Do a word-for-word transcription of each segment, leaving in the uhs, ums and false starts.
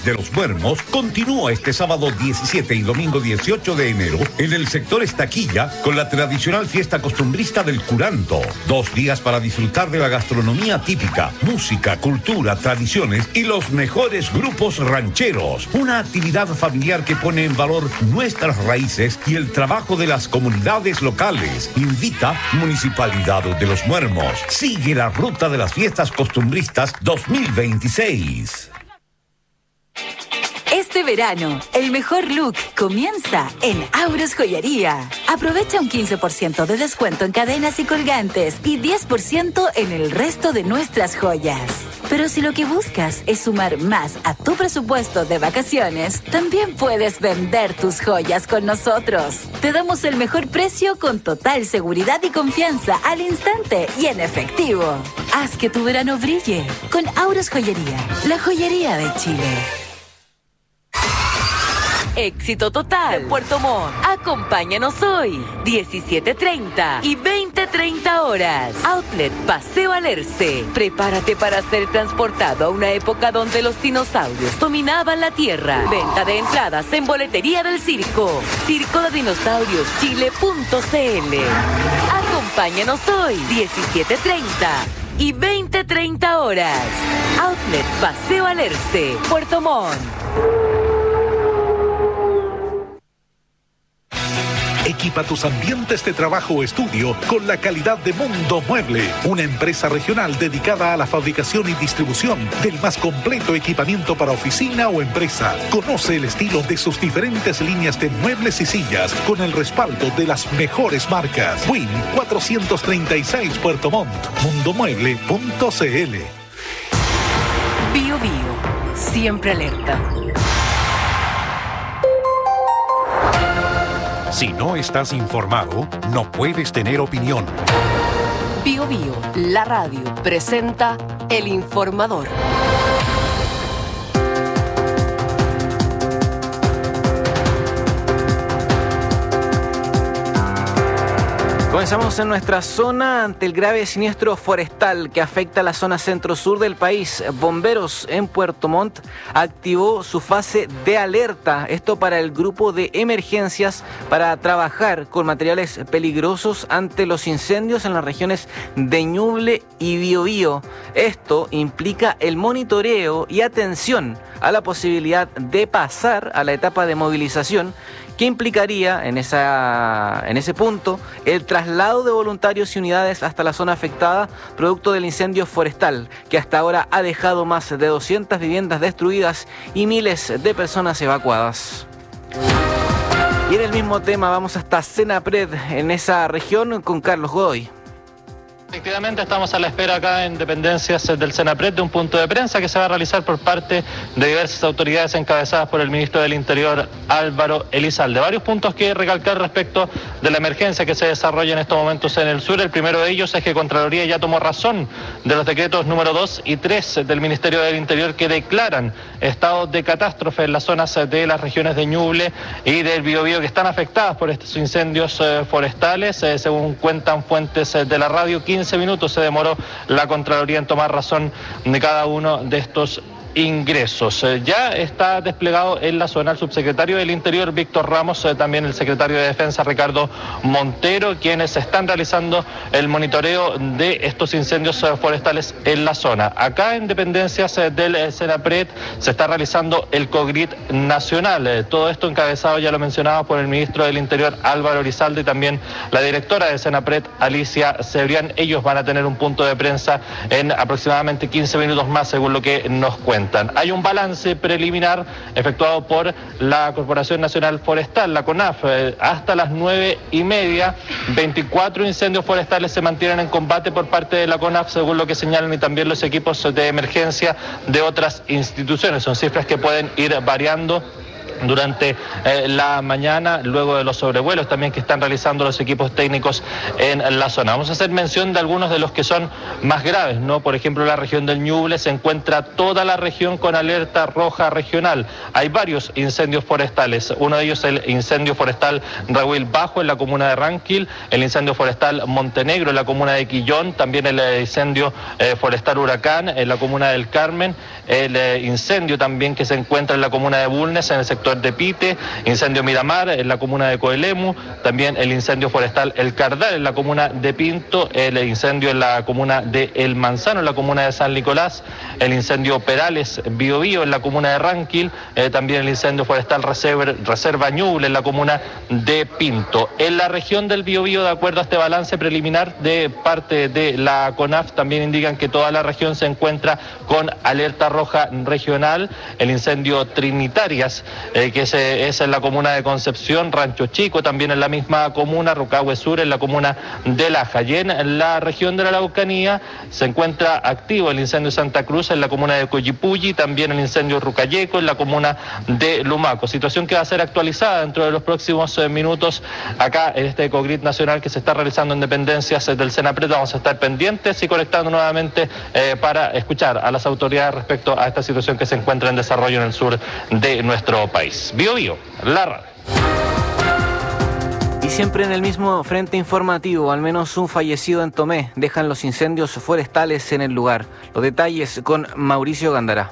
de Los Muermos continúa este sábado diecisiete y domingo dieciocho de enero en el sector Estaquilla con la tradicional fiesta costumbrista del Curanto. Dos días para disfrutar de la gastronomía típica, música, cultura, tradiciones y los mejores grupos rancheros. Una actividad familiar que pone en valor nuestras raíces y el trabajo de las comunidades locales. Invita Municipalidad de Los Muermos. Sigue la ruta de las fiestas costumbristas dos mil veintiséis. Este verano, el mejor look comienza en Auros Joyería. Aprovecha un quince por ciento de descuento en cadenas y colgantes y diez por ciento en el resto de nuestras joyas. Pero si lo que buscas es sumar más a tu presupuesto de vacaciones, también puedes vender tus joyas con nosotros. Te damos el mejor precio con total seguridad y confianza al instante y en efectivo. Haz que tu verano brille con Auros Joyería, la joyería de Chile. Éxito total. Puerto Montt. Acompáñanos hoy, diecisiete treinta y veinte treinta horas. Outlet Paseo Alerce. Prepárate para ser transportado a una época donde los dinosaurios dominaban la tierra. Venta de entradas en boletería del circo. Circo de Dinosaurios Chile punto c l. Acompáñanos hoy, diecisiete treinta y veinte treinta horas. Outlet Paseo Alerce, Puerto Montt. Equipa tus ambientes de trabajo o estudio con la calidad de Mundo Mueble, una empresa regional dedicada a la fabricación y distribución del más completo equipamiento para oficina o empresa. Conoce el estilo de sus diferentes líneas de muebles y sillas con el respaldo de las mejores marcas. Win cuatrocientos treinta y seis Puerto Montt, mundo mueble punto c l. Bio Bio, siempre alerta. Si no estás informado, no puedes tener opinión. Bio Bio, la radio, presenta El Informador. Comenzamos en nuestra zona ante el grave siniestro forestal que afecta a la zona centro-sur del país. Bomberos en Puerto Montt activó su fase de alerta, esto para el grupo de emergencias para trabajar con materiales peligrosos ante los incendios en las regiones de Ñuble y Biobío. Esto implica el monitoreo y atención a la posibilidad de pasar a la etapa de movilización, que implicaría en, esa, en ese punto el traslado de voluntarios y unidades hasta la zona afectada producto del incendio forestal, que hasta ahora ha dejado más de doscientas viviendas destruidas y miles de personas evacuadas. Y en el mismo tema vamos hasta Senapred, en esa región, con Carlos Godoy. Efectivamente, estamos a la espera acá en dependencias del Senapred de un punto de prensa que se va a realizar por parte de diversas autoridades encabezadas por el ministro del Interior, Álvaro Elizalde. Varios puntos que recalcar respecto de la emergencia que se desarrolla en estos momentos en el sur. El primero de ellos es que Contraloría ya tomó razón de los decretos número dos y tres del Ministerio del Interior que declaran estado de catástrofe en las zonas de las regiones de Ñuble y del Biobío que están afectadas por estos incendios eh, forestales. Eh, según cuentan fuentes eh, de la radio, quince minutos se demoró la Contraloría en tomar razón de cada uno de estos ingresos. Eh, ya está desplegado en la zona el subsecretario del Interior, Víctor Ramos, eh, también el secretario de Defensa, Ricardo Montero, quienes están realizando el monitoreo de estos incendios eh, forestales en la zona. Acá en dependencias eh, del eh, Senapred se está realizando el COGRIT nacional. Eh, todo esto encabezado, ya lo mencionaba, por el ministro del Interior, Álvaro Elizalde, y también la directora del Senapred, Alicia Cebrián. Ellos van a tener un punto de prensa en aproximadamente quince minutos más, según lo que nos cuentan. Hay un balance preliminar efectuado por la Corporación Nacional Forestal, la CONAF. Eh, hasta las nueve y media, veinticuatro incendios forestales se mantienen en combate por parte de la CONAF, según lo que señalan y también los equipos de emergencia de otras instituciones. Son cifras que pueden ir variando durante eh, la mañana, luego de los sobrevuelos también que están realizando los equipos técnicos en la zona. Vamos a hacer mención de algunos de los que son más graves, ¿no? Por ejemplo, la región del Ñuble se encuentra toda la región con alerta roja regional. Hay varios incendios forestales, uno de ellos es el incendio forestal Rahuil Bajo en la comuna de Ranquil, el incendio forestal Montenegro en la comuna de Quillón, también el incendio eh, forestal Huracán en la comuna del Carmen, el eh, incendio también que se encuentra en la comuna de Bulnes en el sector de Pite, incendio Miramar en la comuna de Coelemu, también el incendio forestal El Cardal en la comuna de Pinto, el incendio en la comuna de El Manzano en la comuna de San Nicolás, el incendio Perales Biobío en la comuna de Ranquil, eh, también el incendio forestal Reserva, Reserva Ñuble en la comuna de Pinto. En la región del Biobío, de acuerdo a este balance preliminar de parte de la CONAF, también indican que toda la región se encuentra con alerta roja regional, el incendio Trinitarias, eh, que se, es en la comuna de Concepción, Rancho Chico, también en la misma comuna, Rucahue Sur, en la comuna de Laja. Y en la región de la Araucanía se encuentra activo el incendio Santa Cruz en la comuna de Coyipulli, también el incendio Rucayeco en la comuna de Lumaco. Situación que va a ser actualizada dentro de los próximos eh, minutos acá en este Ecogrid nacional que se está realizando en dependencias del Senapred. Vamos a estar pendientes y conectando nuevamente eh, para escuchar a las autoridades respecto a esta situación que se encuentra en desarrollo en el sur de nuestro país. Bio Bio, la radio. Y siempre en el mismo frente informativo, al menos un fallecido en Tomé dejan los incendios forestales en el lugar. Los detalles con Mauricio Gándara.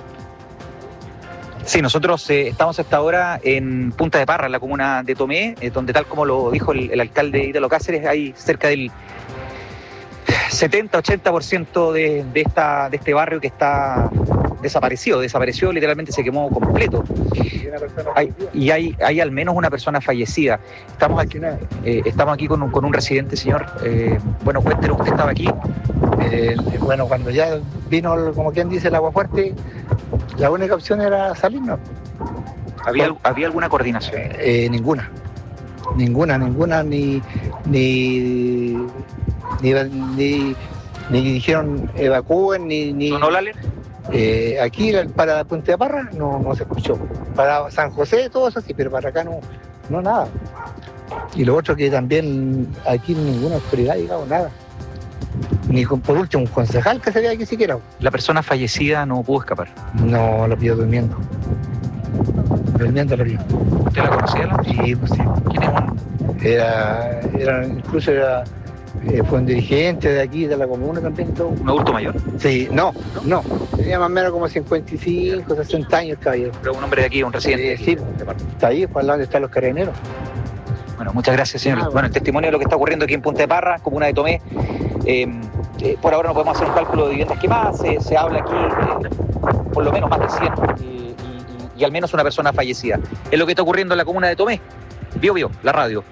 Sí, nosotros eh, estamos hasta ahora en Punta de Parra, en la comuna de Tomé, eh, donde tal como lo dijo el, el alcalde Ítalo Cáceres, hay cerca del setenta a ochenta por ciento de, de, esta, de este barrio que está desaparecido, desapareció, literalmente se quemó completo. Hay, y hay, hay al menos una persona fallecida. Estamos aquí, eh, estamos aquí con un, con un residente, señor. Eh, bueno, cuéntenos, usted estaba aquí. Eh, bueno, cuando ya vino, como quien dice, el agua fuerte, la única opción era salirnos. ¿Había, ¿había alguna coordinación? Eh, ninguna. Ninguna, ninguna, ni ni ni, ni, ni dijeron evacúen, ni... ni ¿No la alerta? Eh, aquí para Punta de Parra no, no se escuchó. Para San José todo eso sí, pero para acá no, no nada. Y lo otro que también aquí ninguna autoridad ha llegado nada. Ni con, por último un concejal que se vea aquí siquiera. ¿La persona fallecida no pudo escapar? No, lo pidió durmiendo. Durmiendo lo pidió. ¿Usted la conocía? Sí, pues sí. ¿Quién es uno? Era, era, incluso era... Eh, fue un dirigente de aquí, de la comuna también. Todo. ¿Un adulto mayor? Sí, no, no. Tenía más o menos como cincuenta y cinco, sesenta años el caballero. Pero un hombre de aquí, un residente. Eh, sí, está ahí, por al lado donde están los carabineros. Bueno, muchas gracias, señor. Ah, bueno. bueno, el testimonio de lo que está ocurriendo aquí en Punta de Parra, comuna de Tomé. Eh, eh, por ahora no podemos hacer un cálculo de viviendas quemadas. Se, se habla aquí eh, por lo menos más de cien eh, y, y, y al menos una persona fallecida. Es lo que está ocurriendo en la comuna de Tomé. Bio Bio, la radio.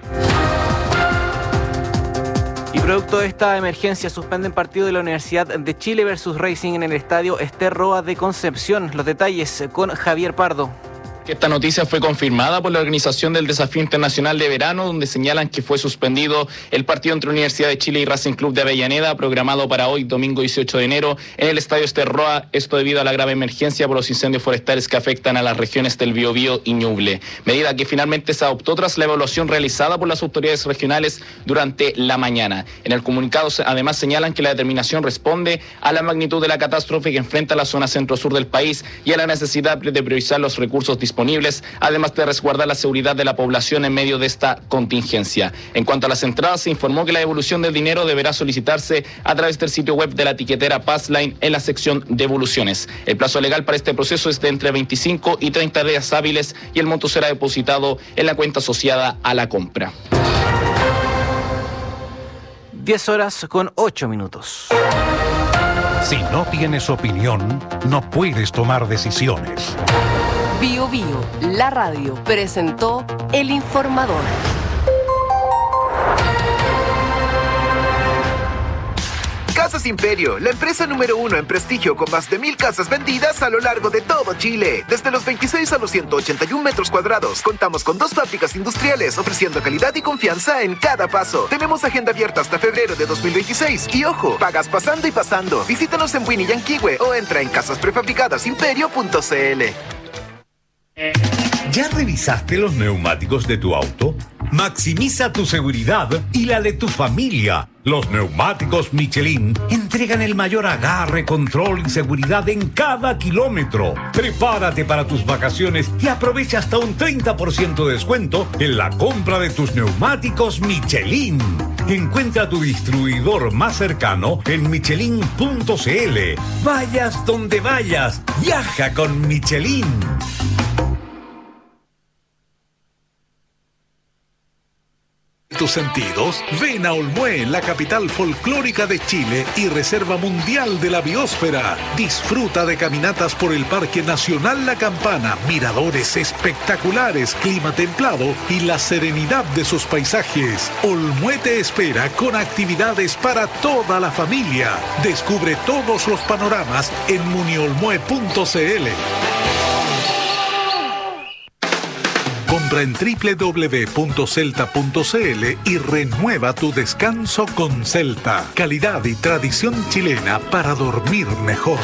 Y producto de esta emergencia suspenden partido de la Universidad de Chile versus Racing en el estadio Ester Roa de Concepción. Los detalles con Javier Pardo. Esta noticia fue confirmada por la organización del Desafío Internacional de Verano, donde señalan que fue suspendido el partido entre Universidad de Chile y Racing Club de Avellaneda, programado para hoy, domingo dieciocho de enero, en el estadio Ester Roa, esto debido a la grave emergencia por los incendios forestales que afectan a las regiones del Biobío y Ñuble. Medida que finalmente se adoptó tras la evaluación realizada por las autoridades regionales durante la mañana. En el comunicado, además, señalan que la determinación responde a la magnitud de la catástrofe que enfrenta la zona centro-sur del país y a la necesidad de priorizar los recursos disponibles disponibles, además de resguardar la seguridad de la población en medio de esta contingencia. En cuanto a las entradas, se informó que la devolución del dinero deberá solicitarse a través del sitio web de la etiquetera Passline en la sección devoluciones. El plazo legal para este proceso es de entre veinticinco y treinta días hábiles y el monto será depositado en la cuenta asociada a la compra. diez horas con ocho minutos. Si no tienes opinión, no puedes tomar decisiones. Bio Bio, la radio, presentó El Informador. Casas Imperio, la empresa número uno en prestigio con más de mil casas vendidas a lo largo de todo Chile. Desde los veintiséis a los ciento ochenta y uno metros cuadrados, contamos con dos fábricas industriales ofreciendo calidad y confianza en cada paso. Tenemos agenda abierta hasta febrero de dos mil veintiséis y ojo, pagas pasando y pasando. Visítanos en Winnie Yanquihue o entra en casas prefabricadas imperio punto c l. ¿Ya revisaste los neumáticos de tu auto? Maximiza tu seguridad y la de tu familia. Los neumáticos Michelin entregan el mayor agarre, control y seguridad en cada kilómetro. Prepárate para tus vacaciones y aprovecha hasta un treinta por ciento de descuento en la compra de tus neumáticos Michelin. Encuentra tu distribuidor más cercano en michelin punto c l. Vayas donde vayas, viaja con Michelin. Tus sentidos, ven a Olmué, la capital folclórica de Chile y reserva mundial de la biosfera. Disfruta de caminatas por el Parque Nacional La Campana, miradores espectaculares, clima templado y la serenidad de sus paisajes. Olmué te espera con actividades para toda la familia. Descubre todos los panoramas en muniolmué punto c l. Compra en doble u doble u doble u punto celta punto c l y renueva tu descanso con Celta. Calidad y tradición chilena para dormir mejor.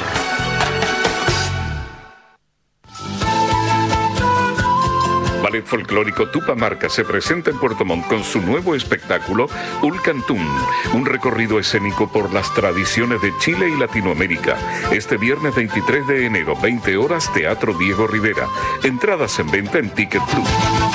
Ballet Folclórico Tupamarca se presenta en Puerto Montt con su nuevo espectáculo Ulcantún, un recorrido escénico por las tradiciones de Chile y Latinoamérica. Este viernes veintitrés de enero, veinte horas, Teatro Diego Rivera. Entradas en venta en Ticket Plus.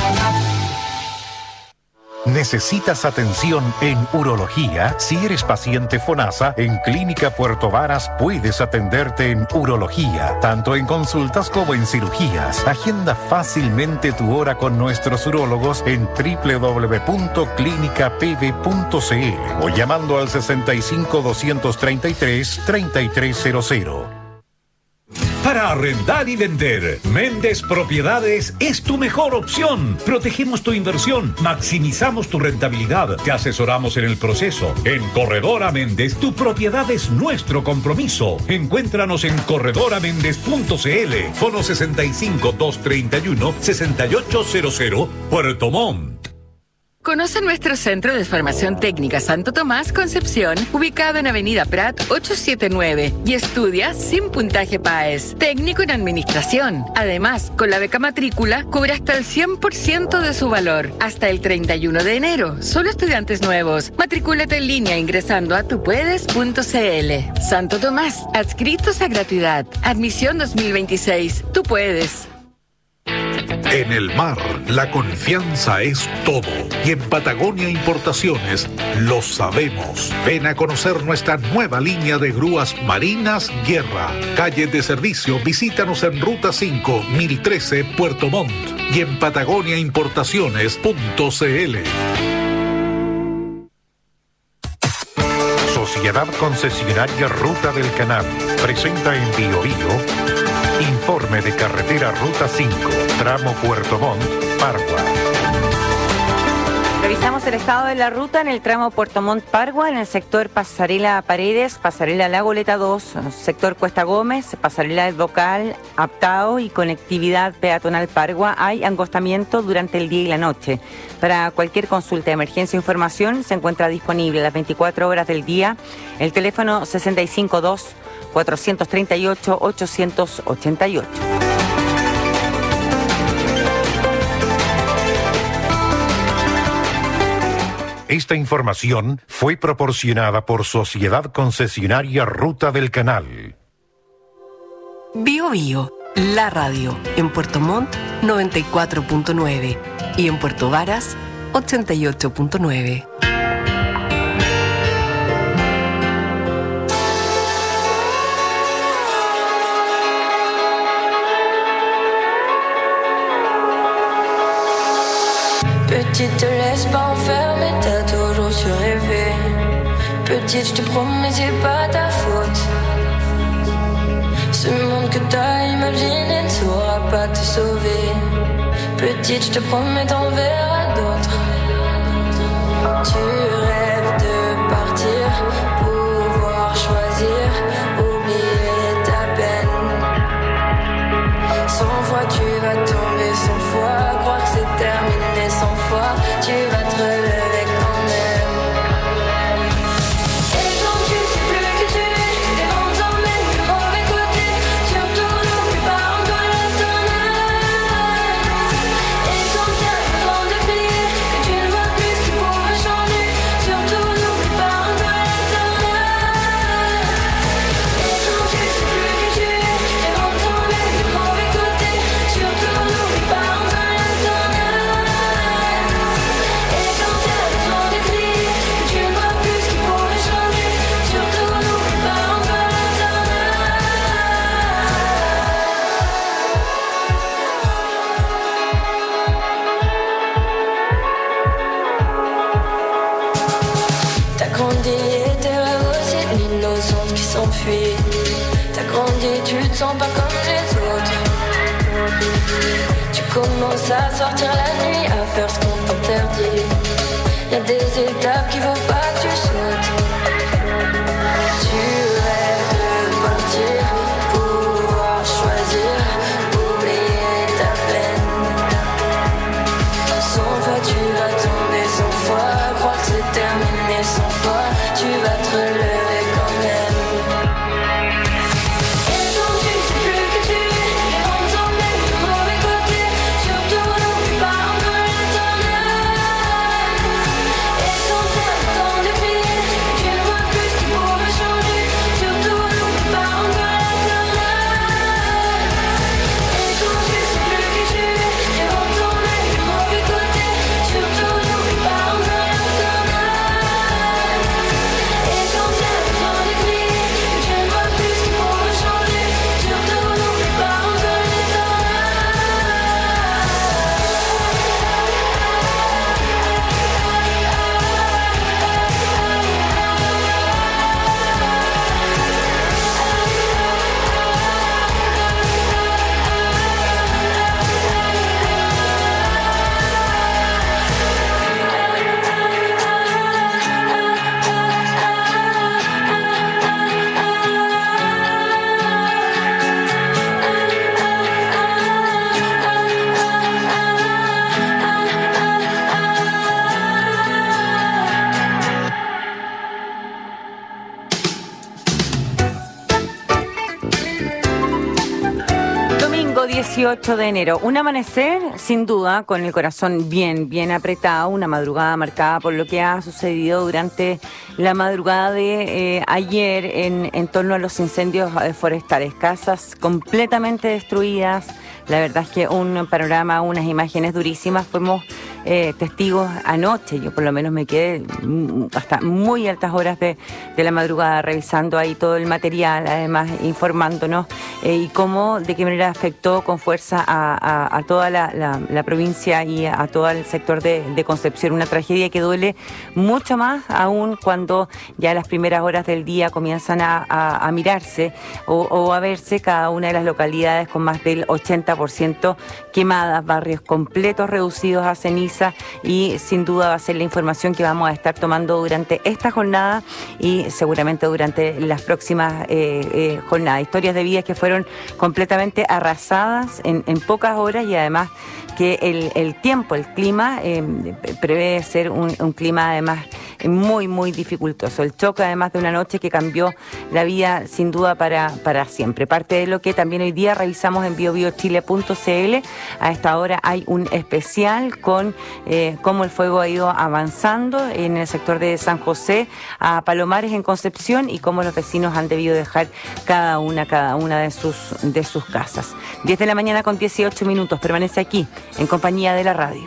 ¿Necesitas atención en urología? Si eres paciente FONASA, en Clínica Puerto Varas puedes atenderte en urología, tanto en consultas como en cirugías. Agenda fácilmente tu hora con nuestros urólogos en doble u doble u doble u punto clínica p v punto c l o llamando al sesenta y cinco, doscientos treinta y tres, treinta y tres cero cero. Para arrendar y vender, Méndez Propiedades es tu mejor opción. Protegemos tu inversión, maximizamos tu rentabilidad, te asesoramos en el proceso. En Corredora Méndez, tu propiedad es nuestro compromiso. Encuéntranos en corredora méndez punto c l, fono sesenta y cinco, doscientos treinta y uno, sesenta y ocho cero cero, Puerto Montt. Conoce nuestro Centro de Formación Técnica Santo Tomás Concepción, ubicado en Avenida Prat ochocientos setenta y nueve, y estudia sin puntaje P A E S, técnico en administración. Además, con la beca matrícula, cubre hasta el cien por ciento de su valor, hasta el treinta y uno de enero. Solo estudiantes nuevos. Matricúlate en línea ingresando a tupuedes punto c l. Santo Tomás, adscritos a gratuidad. Admisión dos mil veintiséis. Tú puedes. En el mar, la confianza es todo. Y en Patagonia Importaciones lo sabemos. Ven a conocer nuestra nueva línea de grúas marinas Guerra. Calle de servicio, visítanos en Ruta cinco, mil trece, Puerto Montt. Y en patagonia importaciones punto c l. Sociedad Concesionaria Ruta del Canal presenta en Bio Bio informe de carretera Ruta cinco, tramo Puerto Montt, Pargua. Revisamos el estado de la ruta en el tramo Puerto Montt Pargua, en el sector Pasarela Paredes, Pasarela La Goleta dos, sector Cuesta Gómez, Pasarela del Bocal, Aptao y conectividad peatonal Pargua. Hay angostamiento durante el día y la noche. Para cualquier consulta, emergencia o información se encuentra disponible las veinticuatro horas del día el teléfono sesenta y cinco dos, cuatrocientos treinta y ocho, ochocientos ochenta y ocho. Esta información fue proporcionada por Sociedad Concesionaria Ruta del Canal. Bio Bio, la radio, en Puerto Montt noventa y cuatro punto nueve y en Puerto Varas ochenta y ocho punto nueve. Petite, te laisse pas enfermer, t'as toujours su rêver. Petite, je te promets, c'est pas ta faute. Ce monde que t'as imaginé ne saura pas te sauver. Petite, je te promets, t'en verras d'autres. Tu rêves de partir, pouvoir choisir, oublier ta peine. Cent fois tu vas tomber, cent fois croire que c'est terminé, cent fois tu vas te relever quand même. Et quand tu sais plus qui tu es, les vents t'emmènent du mauvais côté. Surtout n'oublie pas en toi l'éternel. puis t'as grandi, tu te sens pas comme les autres. Tu commences à sortir la nuit, à faire ce qu'on t'interdit. Y'a des étapes qu'il faut pas que tu sautes. Tu rêves de partir, pouvoir choisir, oublier ta peine. Cent fois tu vas tomber, cent fois croire que c'est terminé, cent fois tu vas te relever quand même. Et quand tu sais plus que tu es, on t'emmène du mauvais côté. Surtout n'oublie pas encore l'éternel. Et quand t'as le temps de crier, tu ne vois plus ce qui pourrait changer. Surtout n'oublie pas encore l'éternel. Et quand tu sais plus que tu es, on t'emmène du mauvais côté. Surtout n'oublie pas encore l'éternel. Et quand t'as le temps de crier, tu ne vois plus ce qui pourrait changer. Surtout n'oublie pas encore Domingo dieciocho de enero, un amanecer sin duda con el corazón bien, bien apretado, una madrugada marcada por lo que ha sucedido durante la madrugada de eh, ayer en, en torno a los incendios eh, forestales, casas completamente destruidas. La verdad es que un panorama, unas imágenes durísimas. Fuimos eh, testigos anoche, yo por lo menos me quedé hasta muy altas horas de, de la madrugada revisando ahí todo el material, además informándonos eh, y cómo, de qué manera afectó con fuerza a, a, a toda la, la, la provincia y a, a todo el sector de, de Concepción. Una tragedia que duele mucho más aún cuando ya las primeras horas del día comienzan a, a, a mirarse o, o a verse cada una de las localidades con más del ochenta por ciento quemadas, barrios completos reducidos a ceniza, y sin duda va a ser la información que vamos a estar tomando durante esta jornada y seguramente durante las próximas eh, eh, jornadas. Historias de vidas que fueron completamente arrasadas en, en pocas horas, y además que el, el tiempo, el clima eh, prevé ser un, un clima además muy, muy dificultoso. El choque además de una noche que cambió la vida sin duda para, para siempre. Parte de lo que también hoy día revisamos en bio bio chile punto c l. A esta hora hay un especial con eh, cómo el fuego ha ido avanzando en el sector de San José a Palomares en Concepción, y cómo los vecinos han debido dejar cada una, cada una de sus, de sus casas. diez de la mañana con dieciocho minutos. Permanece aquí en compañía de la radio.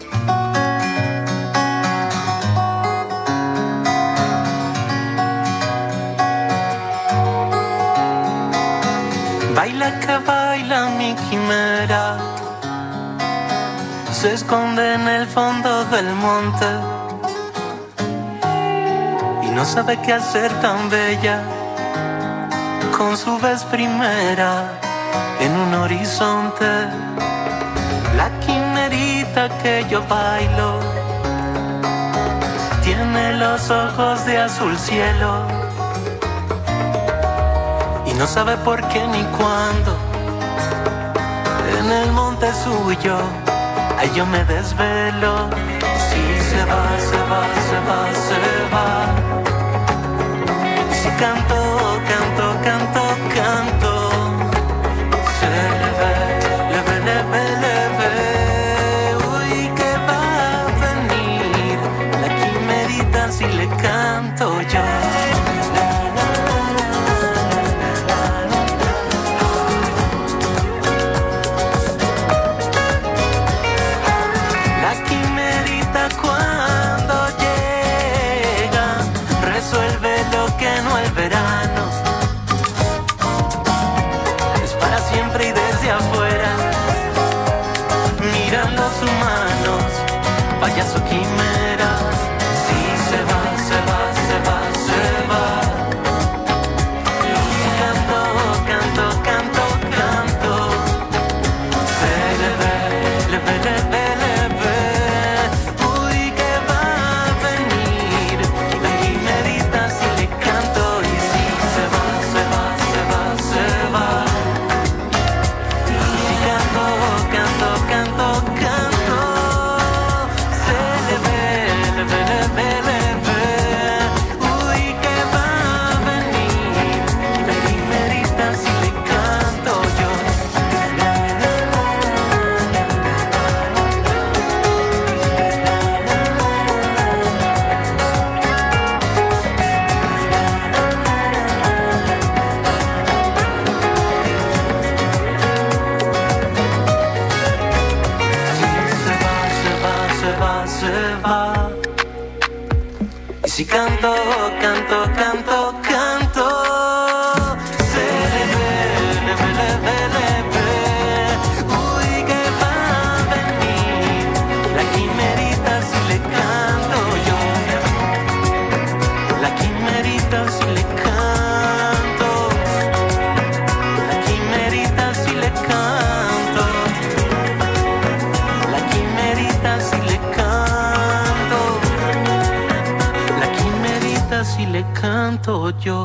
Baila que baila mi quimera, se esconde en el fondo del monte y no sabe qué hacer tan bella con su vez primera en un horizonte. La quimerita que yo bailo tiene los ojos de azul cielo y no sabe por qué ni cuándo. En el monte suyo, ay, yo me desvelo. Si se va, se va, se va, se va. Si canto, canto, canto, canto, se le ve, le ve, le ve, le ve. Uy, que va a venir la quimerita si le canto yo. Payaso quimera, si se va, se va, se va, se va. Si canto, canto, canto, canto. Se le ve, le ve, le ve, le ve. Uy, que va a venir la quimerita si le canto yo. La quimerita si le canto. La quimerita si le canto. La quimerita si le canto. La quimerita si le canto yo.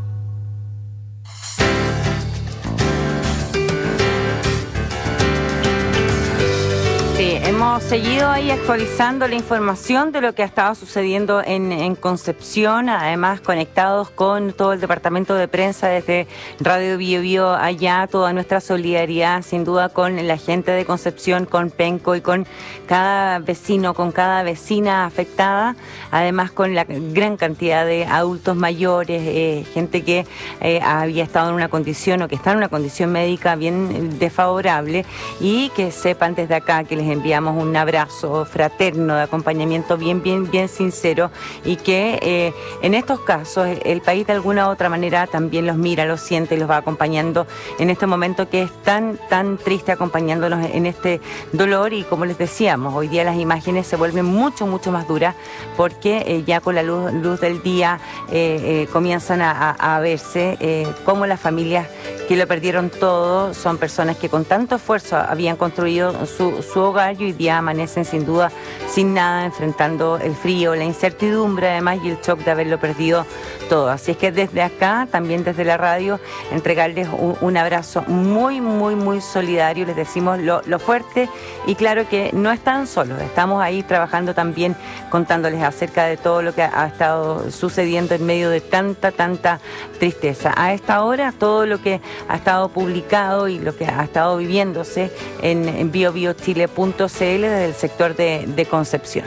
Sí, hemos seguido ahí actualizando la información de lo que ha estado sucediendo en, en Concepción, además conectados con todo el departamento de prensa desde Radio Bio Bio allá, toda nuestra solidaridad sin duda con la gente de Concepción, con Penco y con cada vecino, con cada vecina afectada, además con la gran cantidad de adultos mayores, eh, gente que eh, había estado en una condición o que está en una condición médica bien desfavorable, y que sepan desde acá que les enviamos un abrazo fraterno de acompañamiento bien, bien, bien sincero, y que eh, en estos casos el país de alguna u otra manera también los mira, los siente y los va acompañando en este momento que es tan, tan triste, acompañándonos en este dolor. Y como les decíamos, hoy día las imágenes se vuelven mucho, mucho más duras porque eh, ya con la luz, luz del día eh, eh, comienzan a, a, a verse eh, cómo las familias que lo perdieron todo son personas que con tanto esfuerzo habían construido su, su hogar y hoy día amanecen sin duda sin nada, enfrentando el frío, la incertidumbre además y el shock de haberlo perdido todo. Así es que desde acá, también desde la radio, entregarles un, un abrazo muy, muy, muy solidario. Les decimos lo, lo fuerte y claro que no están solos. Estamos ahí trabajando también, contándoles acerca de todo lo que ha, ha estado sucediendo en medio de tanta, tanta tristeza. A esta hora, todo lo que ha estado publicado y lo que ha estado viviéndose en, en bio bio chile punto c l desde el sector de, de Concepción.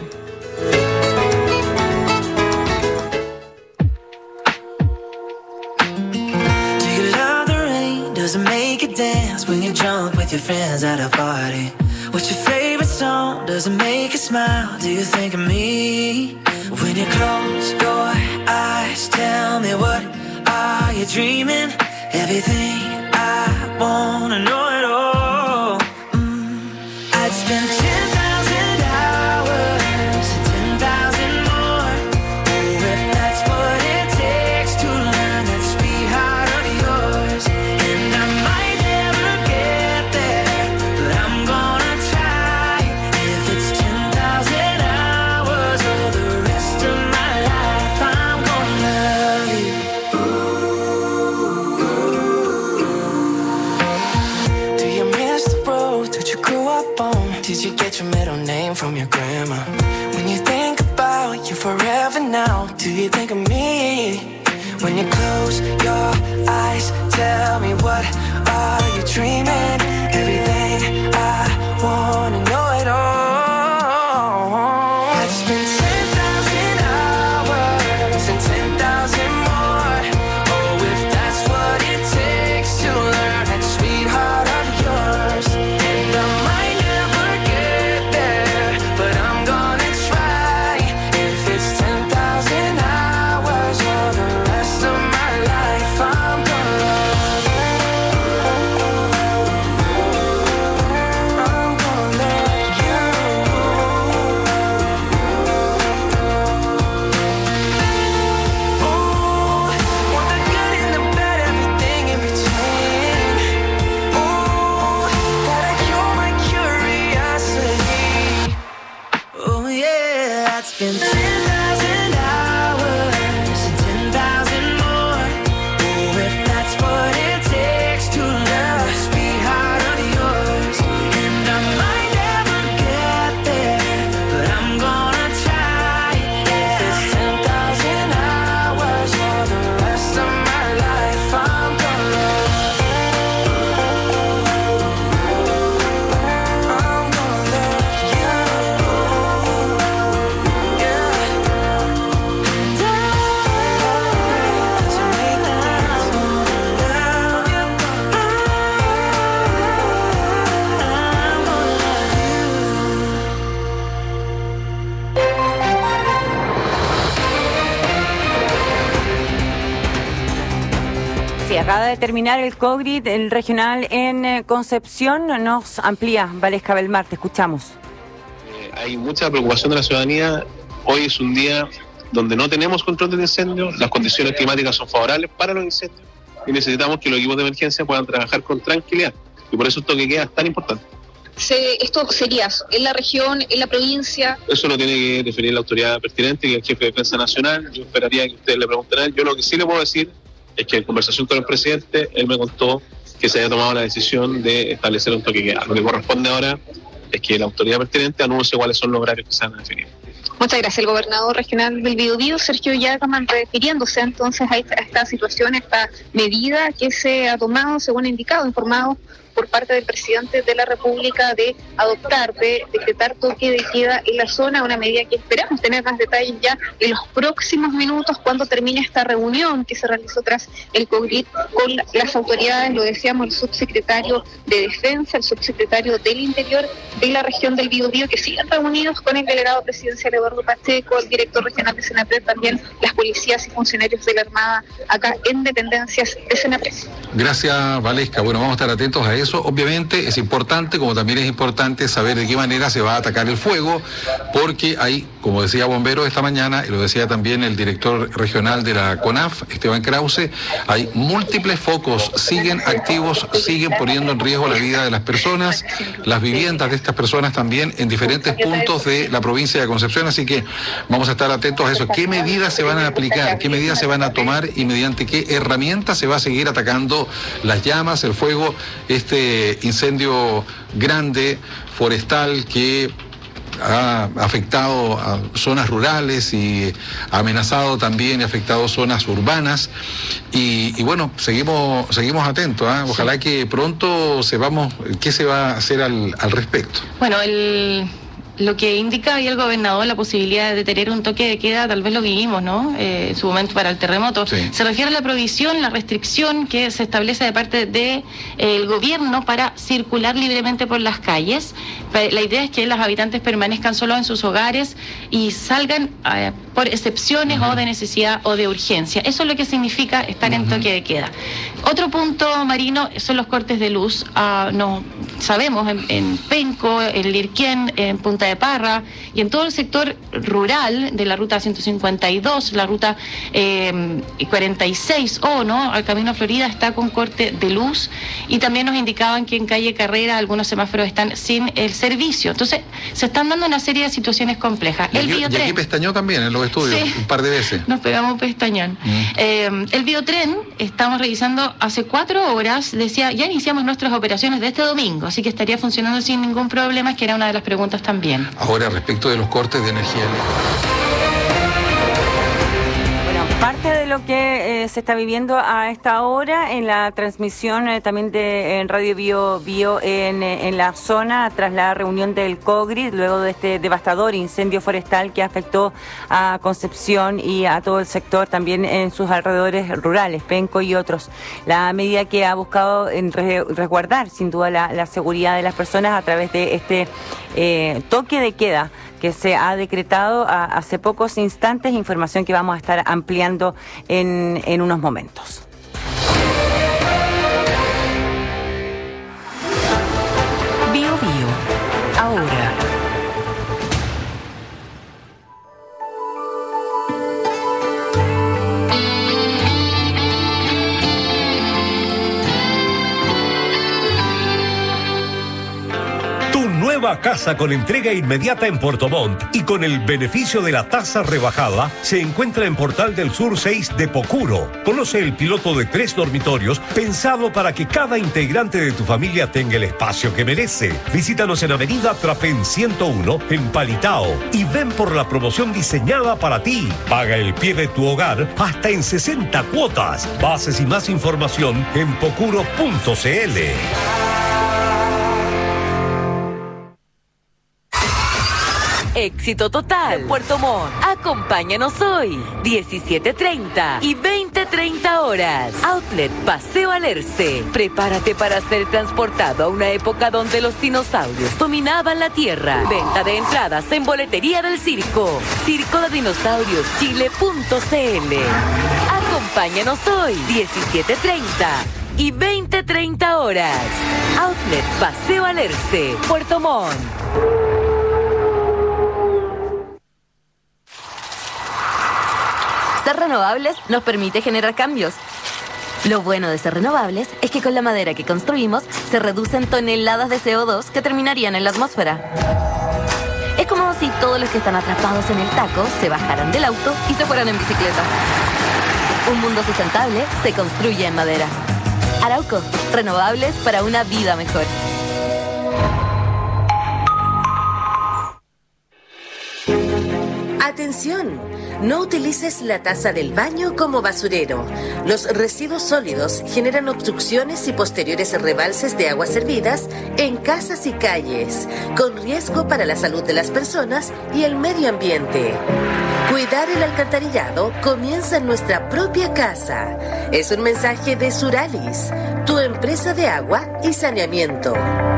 Does it make you dance when you're drunk with your friends at a party? What's your favorite song? Does it make you smile? Do you think of me? When you close your eyes, tell me what are you dreaming? Everything I wanna know it all. mm. I'd spend ten thousand hours, ten thousand more. Oh, if that's what it takes to learn that sweetheart of yours. And I might never get there, but I'm gonna try. If it's ten thousand hours or the rest of my life, I'm gonna love you. Do you miss the road that you grew up on? Did you get your middle name from your grandma? When you think about you forever now, do you think of me? When you close your eyes, tell me what are you dreaming? Everything I wanna know it all. I'd spend ten thousand hours and ten thousand more. Oh, if that's what it takes to learn that sweetheart of yours. And I might never get there, but I'm gonna try. If it's ten thousand hours or the rest of my life, I'm gonna love you. Acaba de terminar el COGRID, el regional en eh, Concepción. Nos amplía Valesca Belmar, te escuchamos. Eh, hay mucha preocupación de la ciudadanía. Hoy es un día donde no tenemos control del incendio, las condiciones climáticas son favorables para los incendios y necesitamos que los equipos de emergencia puedan trabajar con tranquilidad. Y por eso esto que queda es tan importante. Se, ¿Esto sería en la región, en la provincia? Eso lo tiene que definir la autoridad pertinente, que es el jefe de Defensa Nacional. Yo esperaría que ustedes le preguntaran. Yo lo que sí le puedo decir es que en conversación con el presidente, él me contó que se haya tomado la decisión de establecer un toque de queda. Lo que corresponde ahora es que la autoridad pertinente anuncie cuáles son los horarios que se van a definir. Muchas gracias. El gobernador regional del Biobío, Sergio Yacaman, refiriéndose entonces a esta, a esta situación, a esta medida que se ha tomado, según ha indicado, informado por parte del presidente de la República, de adoptar, de decretar toque de queda en la zona, una medida que esperamos tener más detalles ya en los próximos minutos cuando termine esta reunión que se realizó tras el COGRID con las autoridades, lo decíamos, el subsecretario de Defensa, el subsecretario del Interior de la región del Biobío, que siguen reunidos con el delegado presidencial Eduardo Pacheco, el director regional de Senapred, también las policías y funcionarios de la Armada acá en dependencias de Senapred. Gracias, Valesca. Bueno, vamos a estar atentos a eso. Obviamente es importante, como también es importante saber de qué manera se va a atacar el fuego, porque hay, como decía Bomberos esta mañana, y lo decía también el director regional de la CONAF, Esteban Krause, hay múltiples focos, siguen activos, siguen poniendo en riesgo la vida de las personas, las viviendas de estas personas también en diferentes puntos de la provincia de Concepción, así que vamos a estar atentos a eso. ¿Qué medidas se van a aplicar? ¿Qué medidas se van a tomar y mediante qué herramientas se va a seguir atacando las llamas, el fuego, este incendio grande forestal que ha afectado a zonas rurales y ha amenazado también y afectado zonas urbanas y, y bueno, seguimos seguimos atentos, ¿eh? Ojalá que pronto sepamos qué se va a hacer al, al respecto. Bueno, el... Lo que indica ahí el gobernador, la posibilidad de tener un toque de queda, tal vez lo vivimos, ¿no? Eh, en su momento para el terremoto. Sí. Se refiere a la prohibición, la restricción que se establece de parte del de, eh, gobierno para circular libremente por las calles. La idea es que los habitantes permanezcan solo en sus hogares y salgan eh, por excepciones uh-huh. o de necesidad o de urgencia. Eso es lo que significa estar uh-huh. en toque de queda. Otro punto, Marino, son los cortes de luz. Uh, no sabemos en, en Penco, en Lirquén, en Punta de Parra y en todo el sector rural de la ruta ciento cincuenta y dos, la ruta eh, cuarenta y seis O, ¿no? Al camino a Florida está con corte de luz y también nos indicaban que en calle Carrera algunos semáforos están sin el servicio. Entonces, se están dando una serie de situaciones complejas. Y aquí, el biotren, y aquí pestañó también en los estudios, sí, un par de veces. Nos pegamos pestañón. Mm. Eh, el biotren, estamos revisando hace cuatro horas, decía, ya iniciamos nuestras operaciones de este domingo, así que estaría funcionando sin ningún problema, que era una de las preguntas también. Ahora, respecto de los cortes de energía eléctrica. Parte de lo que eh, se está viviendo a esta hora en la transmisión eh, también de en Radio Bio Bio en, en la zona tras la reunión del COGRID, luego de este devastador incendio forestal que afectó a Concepción y a todo el sector también en sus alrededores rurales, Penco y otros. La medida que ha buscado en re, resguardar sin duda la, la seguridad de las personas a través de este eh, toque de queda que se ha decretado a, hace pocos instantes, información que vamos a estar ampliando en, en unos momentos. Bio Bio, ahora. Nueva casa con entrega inmediata en Puerto Montt y con el beneficio de la tasa rebajada se encuentra en Portal del Sur seis de Pocuro. Conoce el piloto de tres dormitorios pensado para que cada integrante de tu familia tenga el espacio que merece. Visítanos en Avenida Trapén ciento uno en Palitao y ven por la promoción diseñada para ti. Paga el pie de tu hogar hasta en sesenta cuotas. Bases y más información en pocuro punto cl. Éxito total. Puerto Montt. Acompáñanos hoy. diecisiete treinta y veinte treinta horas. Outlet Paseo Alerce. Prepárate para ser transportado a una época donde los dinosaurios dominaban la tierra. Venta de entradas en boletería del circo. Circo de Dinosaurios Chile punto cl. Acompáñanos Acompáñanos hoy, diecisiete treinta y veinte treinta horas. Outlet Paseo Alerce, Puerto Montt. Ser renovables nos permite generar cambios. Lo bueno de ser renovables es que con la madera que construimos se reducen toneladas de C O dos que terminarían en la atmósfera. Es como si todos los que están atrapados en el taco se bajaran del auto y se fueran en bicicleta. Un mundo sustentable se construye en madera. Arauco, renovables para una vida mejor. Atención, no utilices la taza del baño como basurero. Los residuos sólidos generan obstrucciones y posteriores rebalses de aguas servidas en casas y calles, con riesgo para la salud de las personas y el medio ambiente. Cuidar el alcantarillado comienza en nuestra propia casa. Es un mensaje de Suralis, tu empresa de agua y saneamiento.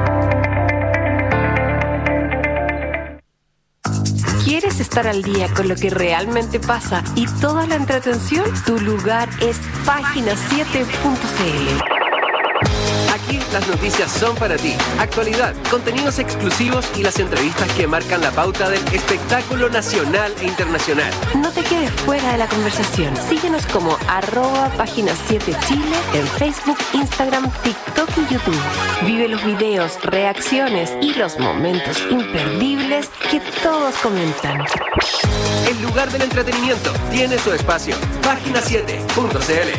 ¿Quieres estar al día con lo que realmente pasa y toda la entretención? Tu lugar es página siete punto c l. Aquí las noticias son para ti. Actualidad, contenidos exclusivos y las entrevistas que marcan la pauta del espectáculo nacional e internacional. No te quedes fuera de la conversación. Síguenos como arroba página siete Chile en Facebook, Instagram, TikTok y YouTube. Vive los videos, reacciones y los momentos imperdibles que todos comentan. El lugar del entretenimiento tiene su espacio. página siete punto c l.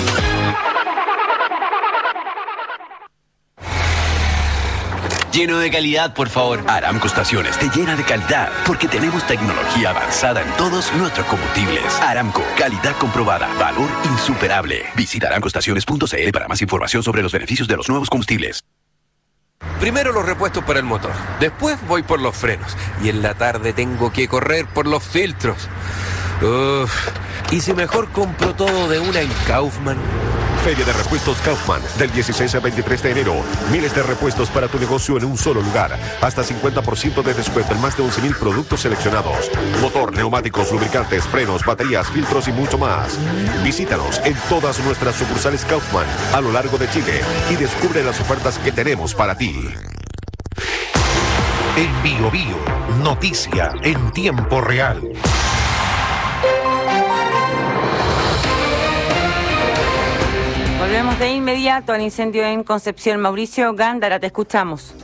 Lleno de calidad, por favor. Aramco Estaciones te llena de calidad porque tenemos tecnología avanzada en todos nuestros combustibles. Aramco, calidad comprobada, valor insuperable. Visita aramco estaciones punto c l para más información sobre los beneficios de los nuevos combustibles. Primero los repuestos para el motor, después voy por los frenos y en la tarde tengo que correr por los filtros. Uf, y si mejor compro todo de una en Kaufman. Feria de Repuestos Kaufman, del dieciséis al veintitrés de enero. Miles de repuestos para tu negocio en un solo lugar. Hasta cincuenta por ciento de descuento en más de once mil productos seleccionados. Motor, neumáticos, lubricantes, frenos, baterías, filtros y mucho más. Visítanos en todas nuestras sucursales Kaufman a lo largo de Chile y descubre las ofertas que tenemos para ti. En Bio Bio, noticia en tiempo real. Volvemos de inmediato al incendio en Concepción. Mauricio Gándara, te escuchamos.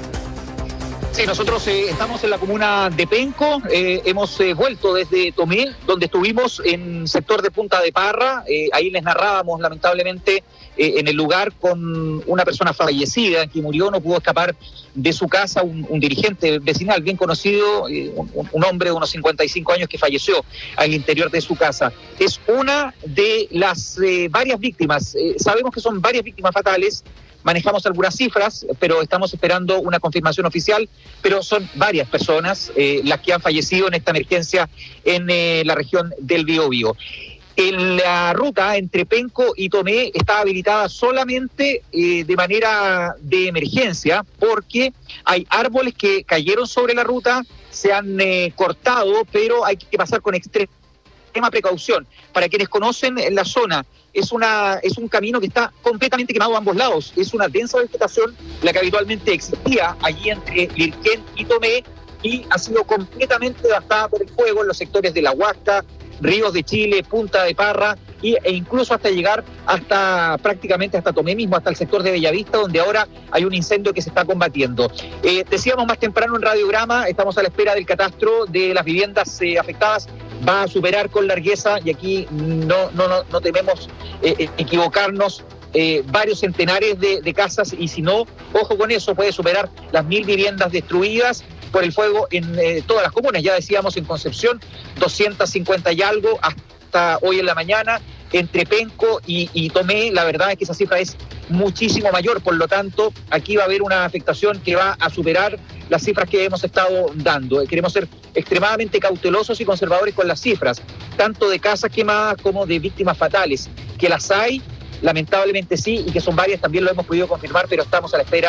Sí, nosotros eh, estamos en la comuna de Penco, eh, hemos eh, vuelto desde Tomé, donde estuvimos en sector de Punta de Parra, eh, ahí les narrábamos lamentablemente eh, en el lugar con una persona fallecida que murió, no pudo escapar de su casa, un, un dirigente vecinal bien conocido, eh, un, un hombre de unos cincuenta y cinco años que falleció al interior de su casa. Es una de las eh, varias víctimas, eh, sabemos que son varias víctimas fatales. Manejamos algunas cifras, pero estamos esperando una confirmación oficial, pero son varias personas eh, las que han fallecido en esta emergencia en eh, la región del Biobío. En la ruta entre Penco y Tomé está habilitada solamente eh, de manera de emergencia, porque hay árboles que cayeron sobre la ruta, se han eh, cortado, pero hay que pasar con extrema precaución. Para quienes conocen la zona, es una es un camino que está completamente quemado a ambos lados. Es una densa vegetación la que habitualmente existía allí entre Lirquén y Tomé y ha sido completamente devastada por el fuego en los sectores de La Huasca, Ríos de Chile, Punta de Parra y, e incluso hasta llegar hasta prácticamente hasta Tomé mismo, hasta el sector de Bellavista, donde ahora hay un incendio que se está combatiendo. Eh, decíamos más temprano en Radiograma, estamos a la espera del catastro de las viviendas eh, afectadas. Va a superar con largueza, y aquí no, no, no, no tememos eh, equivocarnos, eh, varios centenares de, de casas, y si no, ojo con eso, puede superar las mil viviendas destruidas por el fuego en eh, todas las comunas. Ya decíamos en Concepción, doscientas cincuenta y algo hasta hoy en la mañana. Entre Penco y, y Tomé, la verdad es que esa cifra es muchísimo mayor, por lo tanto, aquí va a haber una afectación que va a superar las cifras que hemos estado dando. Queremos ser extremadamente cautelosos y conservadores con las cifras, tanto de casas quemadas como de víctimas fatales, que las hay, lamentablemente sí, y que son varias, también lo hemos podido confirmar, pero estamos a la espera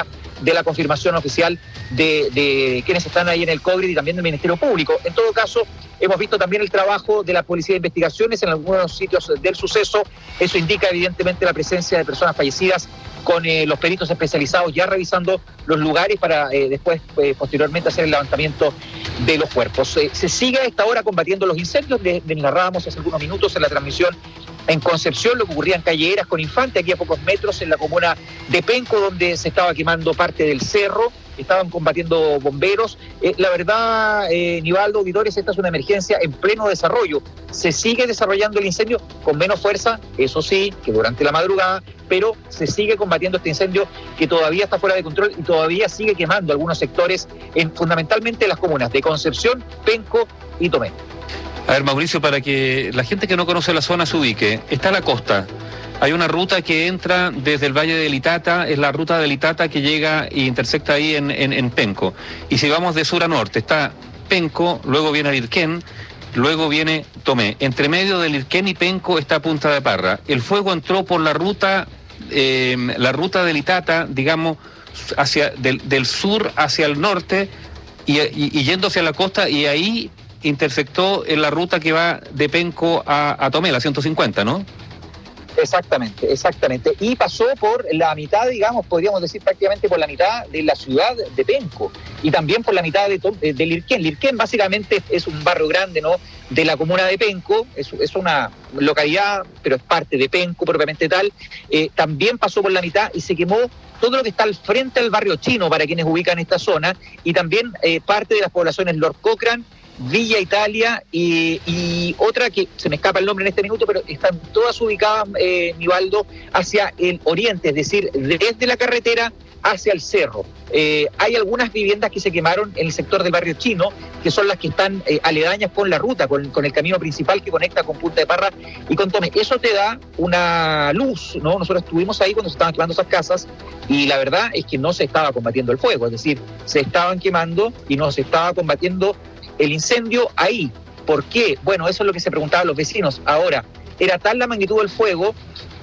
de la confirmación oficial de, de quienes están ahí en el COGRID y también del Ministerio Público. En todo caso, hemos visto también el trabajo de la Policía de Investigaciones en algunos sitios del suceso. Eso indica evidentemente la presencia de personas fallecidas, con eh, los peritos especializados ya revisando los lugares para eh, después, eh, posteriormente, hacer el levantamiento de los cuerpos. Eh, se sigue a esta hora combatiendo los incendios. Les, les narrábamos hace algunos minutos en la transmisión en Concepción lo que ocurría en Calle Heras con Infante, aquí a pocos metros en la comuna de Penco, donde se estaba quemando parte del cerro. Estaban combatiendo bomberos. Eh, la verdad, eh, Nivaldo, auditores, esta es una emergencia en pleno desarrollo. Se sigue desarrollando el incendio con menos fuerza, eso sí, que durante la madrugada, pero se sigue combatiendo este incendio que todavía está fuera de control y todavía sigue quemando algunos sectores, en, fundamentalmente las comunas de Concepción, Penco y Tomé. A ver, Mauricio, para que la gente que no conoce la zona se ubique, está la costa. Hay una ruta que entra desde el Valle de Litata, es la ruta de Litata que llega e intersecta ahí en, en, en Penco. Y si vamos de sur a norte, está Penco, luego viene Lirquén, luego viene Tomé. Entre medio de Lirquén y Penco está Punta de Parra. El fuego entró por la ruta, eh, la ruta de Litata, digamos, hacia del, del sur hacia el norte y, y, y yendo hacia la costa, y ahí intersectó en la ruta que va de Penco a, a Tomé, la ciento cincuenta, ¿no? Exactamente, exactamente. Y pasó por la mitad, digamos, podríamos decir prácticamente por la mitad de la ciudad de Penco y también por la mitad de, de, de Lirquén. Lirquén básicamente es un barrio grande, ¿no?, de la comuna de Penco, es, es una localidad, pero es parte de Penco propiamente tal. Eh, también pasó por la mitad y se quemó todo lo que está al frente del barrio chino, para quienes ubican esta zona, y también eh, parte de las poblaciones Lord Cochrane, Villa Italia y, y otra que se me escapa el nombre en este minuto, pero están todas ubicadas, eh, Nivaldo, hacia el oriente, es decir, desde la carretera hacia el cerro. Eh, hay algunas viviendas que se quemaron en el sector del barrio chino, que son las que están eh, aledañas con la ruta, con, con el camino principal que conecta con Punta de Parra y con Tomé. Eso te da una luz, ¿no? Nosotros estuvimos ahí cuando se estaban quemando esas casas y la verdad es que no se estaba combatiendo el fuego, es decir, se estaban quemando y no se estaba combatiendo el incendio ahí. ¿Por qué? Bueno, eso es lo que se preguntaban los vecinos. Ahora, era tal la magnitud del fuego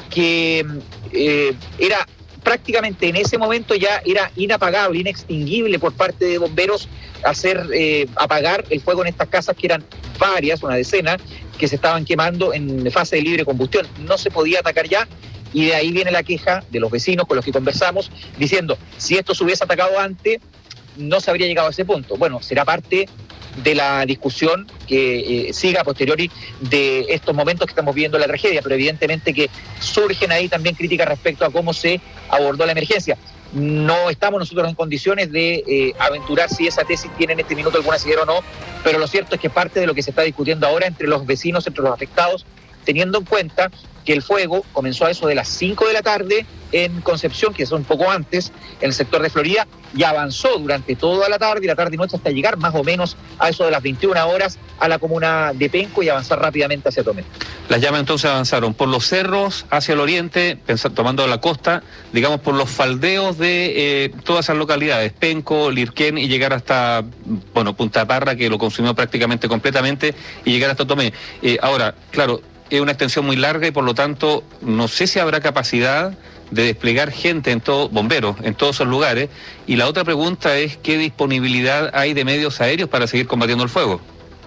que eh, era prácticamente en ese momento ya era inapagable, inextinguible por parte de bomberos hacer eh, apagar el fuego en estas casas, que eran varias, una decena, que se estaban quemando en fase de libre combustión. No se podía atacar ya. Y de ahí viene la queja de los vecinos con los que conversamos, diciendo, si esto se hubiese atacado antes, no se habría llegado a ese punto. Bueno, será parte de la discusión que eh, siga a posteriori de estos momentos que estamos viendo la tragedia, pero evidentemente que surgen ahí también críticas respecto a cómo se abordó la emergencia. No estamos nosotros en condiciones de eh, aventurar si esa tesis tiene en este minuto alguna asidero o no, pero lo cierto es que parte de lo que se está discutiendo ahora entre los vecinos, entre los afectados, teniendo en cuenta que el fuego comenzó a eso de las cinco de la tarde en Concepción, que es un poco antes, en el sector de Florida, y avanzó durante toda la tarde y la tarde y noche hasta llegar más o menos a eso de las veintiuna horas a la comuna de Penco y avanzar rápidamente hacia Tomé. Las llamas entonces avanzaron por los cerros hacia el oriente, pensando, tomando la costa, digamos por los faldeos de eh, todas esas localidades, Penco, Lirquén, y llegar hasta, bueno, Punta Parra, que lo consumió prácticamente completamente, y llegar hasta Tomé. Eh, ahora, claro, es una extensión muy larga y por lo tanto no sé si habrá capacidad de desplegar gente en todo, bomberos, en todos esos lugares. Y la otra pregunta es qué disponibilidad hay de medios aéreos para seguir combatiendo el fuego.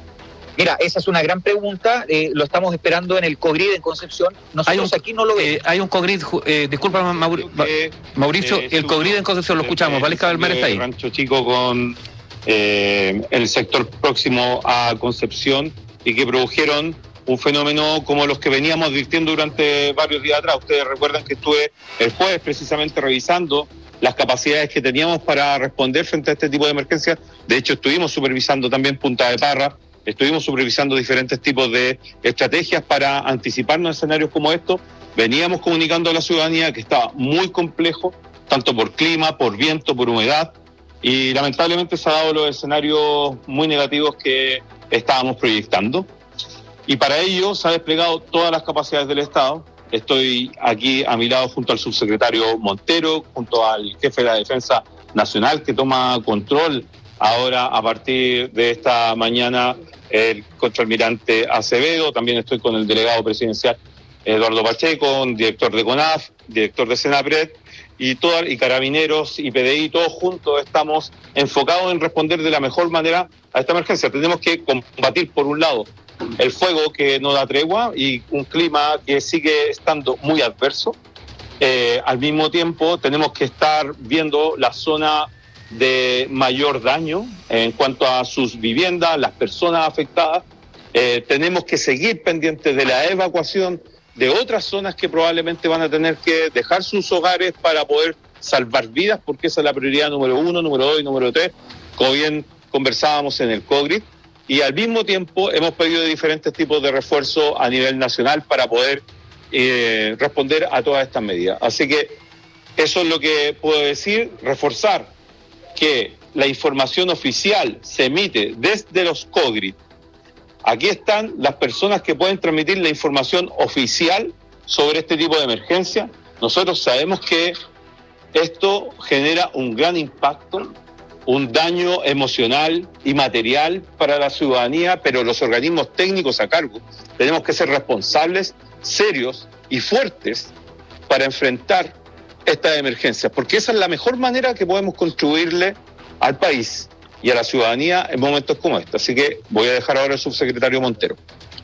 Mira, esa es una gran pregunta, eh, lo estamos esperando en el COGRID en Concepción. Nosotros un, aquí no lo vemos. Eh, hay un COGRID, eh, disculpa Mauri, que, Mauricio, eh, el COGRID en Concepción, lo escuchamos, Valesca Belmar está ahí. Rancho Chico con eh, el sector próximo a Concepción y que produjeron un fenómeno como los que veníamos advirtiendo durante varios días atrás. Ustedes recuerdan que estuve el jueves precisamente revisando las capacidades que teníamos para responder frente a este tipo de emergencias. De hecho, estuvimos supervisando también Punta de Parra, estuvimos supervisando diferentes tipos de estrategias para anticiparnos a escenarios como estos. Veníamos comunicando a la ciudadanía que estaba muy complejo, tanto por clima, por viento, por humedad, y lamentablemente se han dado los escenarios muy negativos que estábamos proyectando. Y para ello se han desplegado todas las capacidades del Estado. Estoy aquí a mi lado junto al subsecretario Montero, junto al jefe de la Defensa Nacional, que toma control ahora a partir de esta mañana, el contraalmirante Acevedo. También estoy con el delegado presidencial Eduardo Pacheco, director de CONAF, director de SENAPRED, y, toda, y Carabineros y P D I, todos juntos estamos enfocados en responder de la mejor manera a esta emergencia. Tenemos que combatir, por un lado, el fuego que no da tregua y un clima que sigue estando muy adverso. Eh, al mismo tiempo, tenemos que estar viendo la zona de mayor daño en cuanto a sus viviendas, las personas afectadas. Eh, tenemos que seguir pendientes de la evacuación de otras zonas que probablemente van a tener que dejar sus hogares para poder salvar vidas, porque esa es la prioridad número uno, número dos y número tres, como bien conversábamos en el COGRID. Y al mismo tiempo hemos pedido diferentes tipos de refuerzo a nivel nacional para poder eh, responder a todas estas medidas. Así que eso es lo que puedo decir, reforzar que la información oficial se emite desde los COGRID. Aquí están las personas que pueden transmitir la información oficial sobre este tipo de emergencia. Nosotros sabemos que esto genera un gran impacto, un daño emocional y material para la ciudadanía, pero los organismos técnicos a cargo tenemos que ser responsables, serios y fuertes para enfrentar estas emergencias, porque esa es la mejor manera que podemos contribuirle al país y a la ciudadanía en momentos como este. Así que voy a dejar ahora al subsecretario Montero.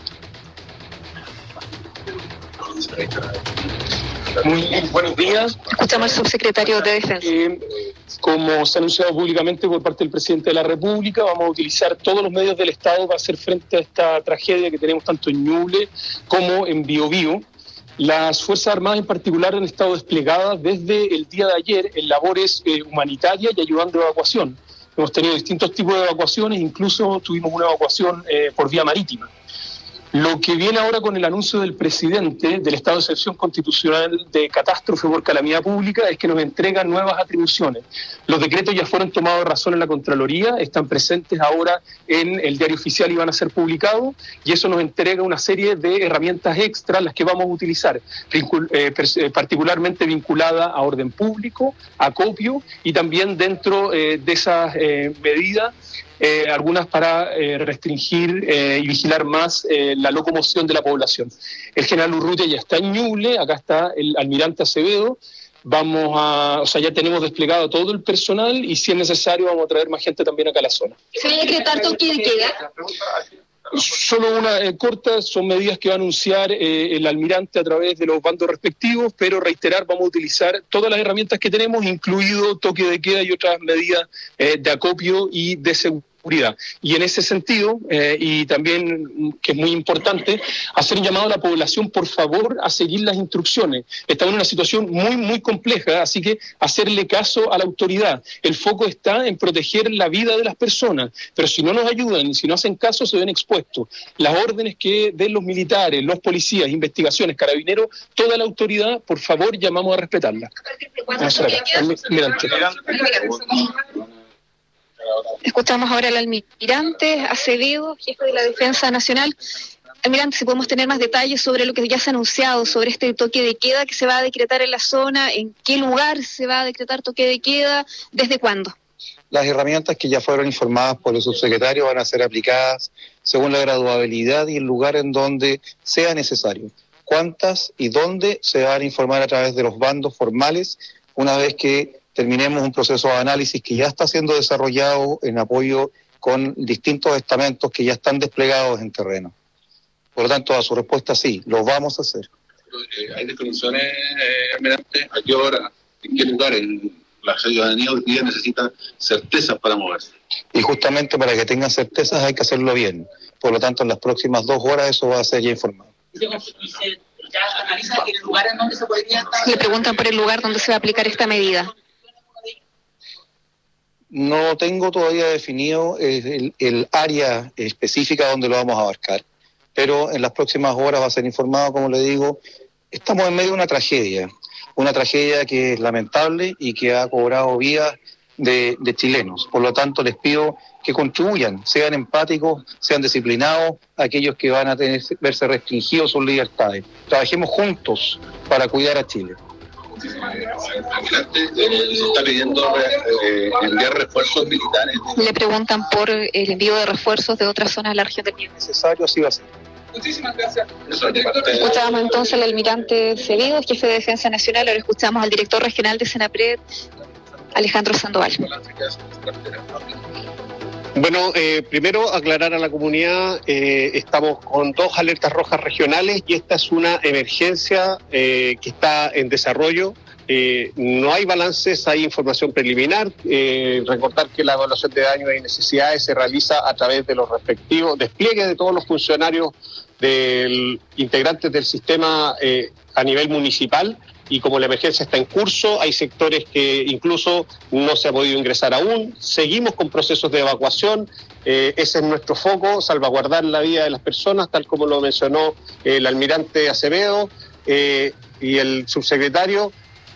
Muy buenos días. Escuchamos al subsecretario de Defensa. Eh, como se ha anunciado públicamente por parte del presidente de la República, vamos a utilizar todos los medios del Estado para hacer frente a esta tragedia que tenemos tanto en Ñuble como en Biobío. Las Fuerzas Armadas en particular han estado desplegadas desde el día de ayer en labores eh, humanitarias y ayudando a evacuación. Hemos tenido distintos tipos de evacuaciones, incluso tuvimos una evacuación eh, por vía marítima. Lo que viene ahora con el anuncio del presidente del estado de excepción constitucional de catástrofe por calamidad pública es que nos entregan nuevas atribuciones. Los decretos ya fueron tomados de razón en la Contraloría, están presentes ahora en el diario oficial y van a ser publicados, y eso nos entrega una serie de herramientas extras, las que vamos a utilizar, eh, particularmente vinculada a orden público, acopio, y también dentro eh, de esas eh, medidas, Eh, algunas para eh, restringir eh, y vigilar más eh, la locomoción de la población. El general Urrutia ya está en Ñuble, acá está el almirante Acevedo, vamos a, o sea, ya tenemos desplegado todo el personal y si es necesario vamos a traer más gente también acá a la zona. ¿Se va a decretar toque de queda? Solo una eh, corta, son medidas que va a anunciar eh, el almirante a través de los bandos respectivos, pero reiterar, vamos a utilizar todas las herramientas que tenemos, incluido toque de queda y otras medidas eh, de acopio y de seguridad. Y en ese sentido, eh, y también, que es muy importante, hacer un llamado a la población, por favor, a seguir las instrucciones. Estamos en una situación muy, muy compleja, así que hacerle caso a la autoridad. El foco está en proteger la vida de las personas, pero si no nos ayudan, si no hacen caso, se ven expuestos. Las órdenes que den los militares, los policías, investigaciones, carabineros, toda la autoridad, por favor, llamamos a respetarla. Escuchamos ahora al almirante Acevedo, jefe de la Defensa Nacional. Almirante, si podemos tener más detalles sobre lo que ya se ha anunciado, sobre este toque de queda que se va a decretar en la zona, en qué lugar se va a decretar toque de queda, ¿desde cuándo? Las herramientas que ya fueron informadas por el subsecretario van a ser aplicadas según la graduabilidad y el lugar en donde sea necesario. Cuántas y dónde se van a informar a través de los bandos formales una vez que terminemos un proceso de análisis que ya está siendo desarrollado en apoyo con distintos estamentos que ya están desplegados en terreno. Por lo tanto, a su respuesta sí, lo vamos a hacer. Eh, ¿Hay definiciones, eh, almirante? ¿A qué hora? ¿En qué lugar? El, la ciudadanía hoy día necesita certezas para moverse. Y justamente para que tengan certezas hay que hacerlo bien. Por lo tanto, en las próximas dos horas eso va a ser ya informado. ¿Ya analiza el lugar en donde se podría estar? Le preguntan por el lugar donde se va a aplicar esta medida. No tengo todavía definido el, el área específica donde lo vamos a abarcar, pero en las próximas horas va a ser informado, como le digo. Estamos en medio de una tragedia, una tragedia que es lamentable y que ha cobrado vidas de, de chilenos. Por lo tanto, les pido que contribuyan, sean empáticos, sean disciplinados, aquellos que van a tener, verse restringidos sus libertades. Trabajemos juntos para cuidar a Chile. Almirante, eh, se está pidiendo eh, enviar refuerzos militares. Le preguntan por el envío de refuerzos de otras zonas de la región del Biobío. Necesario, así va a ser. Muchísimas gracias. Escuchábamos entonces al almirante Acevedo, jefe de Defensa Nacional. Ahora escuchamos al director regional de Senapred, Alejandro Sandoval. Bueno, eh, primero aclarar a la comunidad, eh, estamos con dos alertas rojas regionales y esta es una emergencia eh, que está en desarrollo. Eh, no hay balances, hay información preliminar. Eh, recordar que la evaluación de daños y necesidades se realiza a través de los respectivos despliegues de todos los funcionarios del, integrantes del sistema eh, a nivel municipal. Y como la emergencia está en curso, hay sectores que incluso no se ha podido ingresar aún. Seguimos con procesos de evacuación. Eh, ese es nuestro foco, salvaguardar la vida de las personas, tal como lo mencionó eh, el almirante Acevedo eh, y el subsecretario.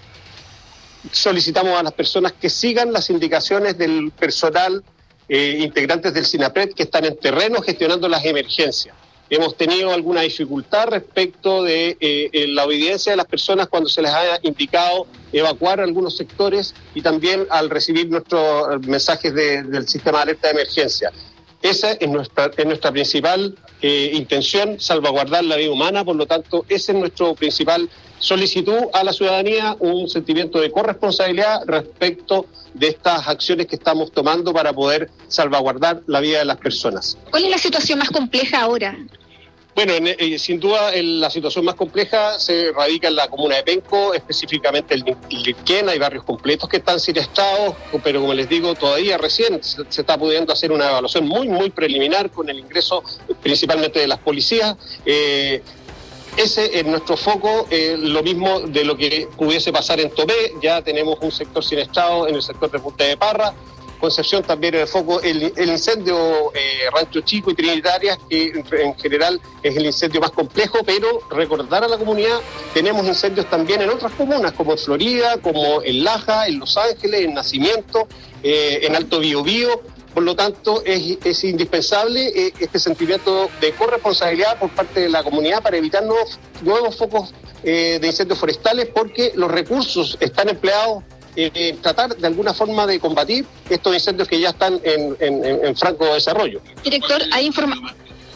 Solicitamos a las personas que sigan las indicaciones del personal, eh, integrantes del SINAPRED, que están en terreno gestionando las emergencias. Hemos tenido alguna dificultad respecto de eh, la obediencia de las personas cuando se les ha indicado evacuar algunos sectores y también al recibir nuestros mensajes de, del sistema de alerta de emergencia. Esa es nuestra, es nuestra principal eh, intención, salvaguardar la vida humana, por lo tanto, ese es nuestro principal solicitud a la ciudadanía, un sentimiento de corresponsabilidad respecto de estas acciones que estamos tomando para poder salvaguardar la vida de las personas. ¿Cuál es la situación más compleja ahora? Bueno, en, eh, sin duda el, la situación más compleja se radica en la comuna de Penco, específicamente el Lirquén. Hay barrios completos que están siniestrados, pero como les digo, todavía recién se, se está pudiendo hacer una evaluación muy, muy preliminar con el ingreso principalmente de las policías. Eh, Ese es nuestro foco, eh, lo mismo de lo que pudiese pasar en Tomé. Ya tenemos un sector siniestrado en el sector de Punta de Parra. Concepción también en el foco, el, el incendio eh, Rancho Chico y Trinitarias, que en general es el incendio más complejo, pero recordar a la comunidad, tenemos incendios también en otras comunas, como en Florida, como en Laja, en Los Ángeles, en Nacimiento, eh, en Alto Biobío. Por lo tanto, es, es indispensable eh, este sentimiento de corresponsabilidad por parte de la comunidad para evitar nuevos, nuevos focos eh, de incendios forestales, porque los recursos están empleados en tratar de alguna forma de combatir estos incendios que ya están en, en, en franco desarrollo. Director, hay información.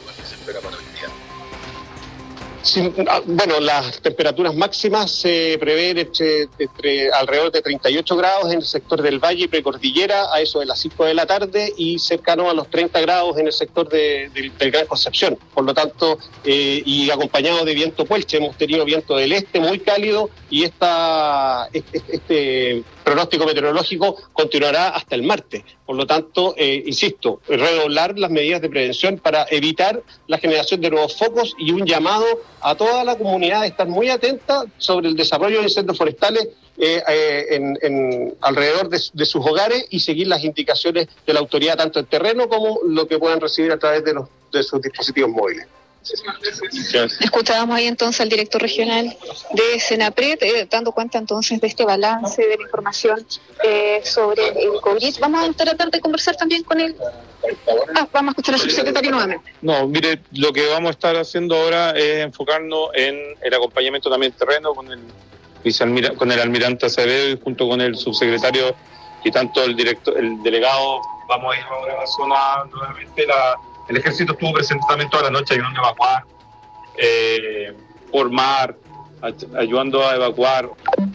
Sí, bueno, las temperaturas máximas se prevén entre, entre alrededor de treinta y ocho grados en el sector del Valle y Precordillera a eso de las cinco de la tarde y cercano a los treinta grados en el sector de, de, del Gran Concepción. Por lo tanto, eh, y acompañado de viento puelche, hemos tenido viento del este muy cálido y esta, este, este pronóstico meteorológico continuará hasta el martes. Por lo tanto, eh, insisto, redoblar las medidas de prevención para evitar la generación de nuevos focos y un llamado a toda la comunidad de estar muy atenta sobre el desarrollo de incendios forestales eh, eh, en, en, alrededor de, de sus hogares y seguir las indicaciones de la autoridad tanto en terreno como lo que puedan recibir a través de, los, de sus dispositivos móviles. Escuchábamos ahí entonces al director regional de Senapred, eh, dando cuenta entonces de este balance, de la información eh, sobre el COVID. Vamos a tratar de conversar también con él. Ah, vamos a escuchar al subsecretario nuevamente. No, mire, lo que vamos a estar haciendo ahora es enfocarnos en el acompañamiento también terreno con el vicealmira, con el almirante Acevedo y junto con el subsecretario y tanto el director, el delegado. Vamos a ir ahora a la zona nuevamente. La, el ejército estuvo presente también toda la noche ayudando a evacuar eh, por mar, ayudando a evacuar.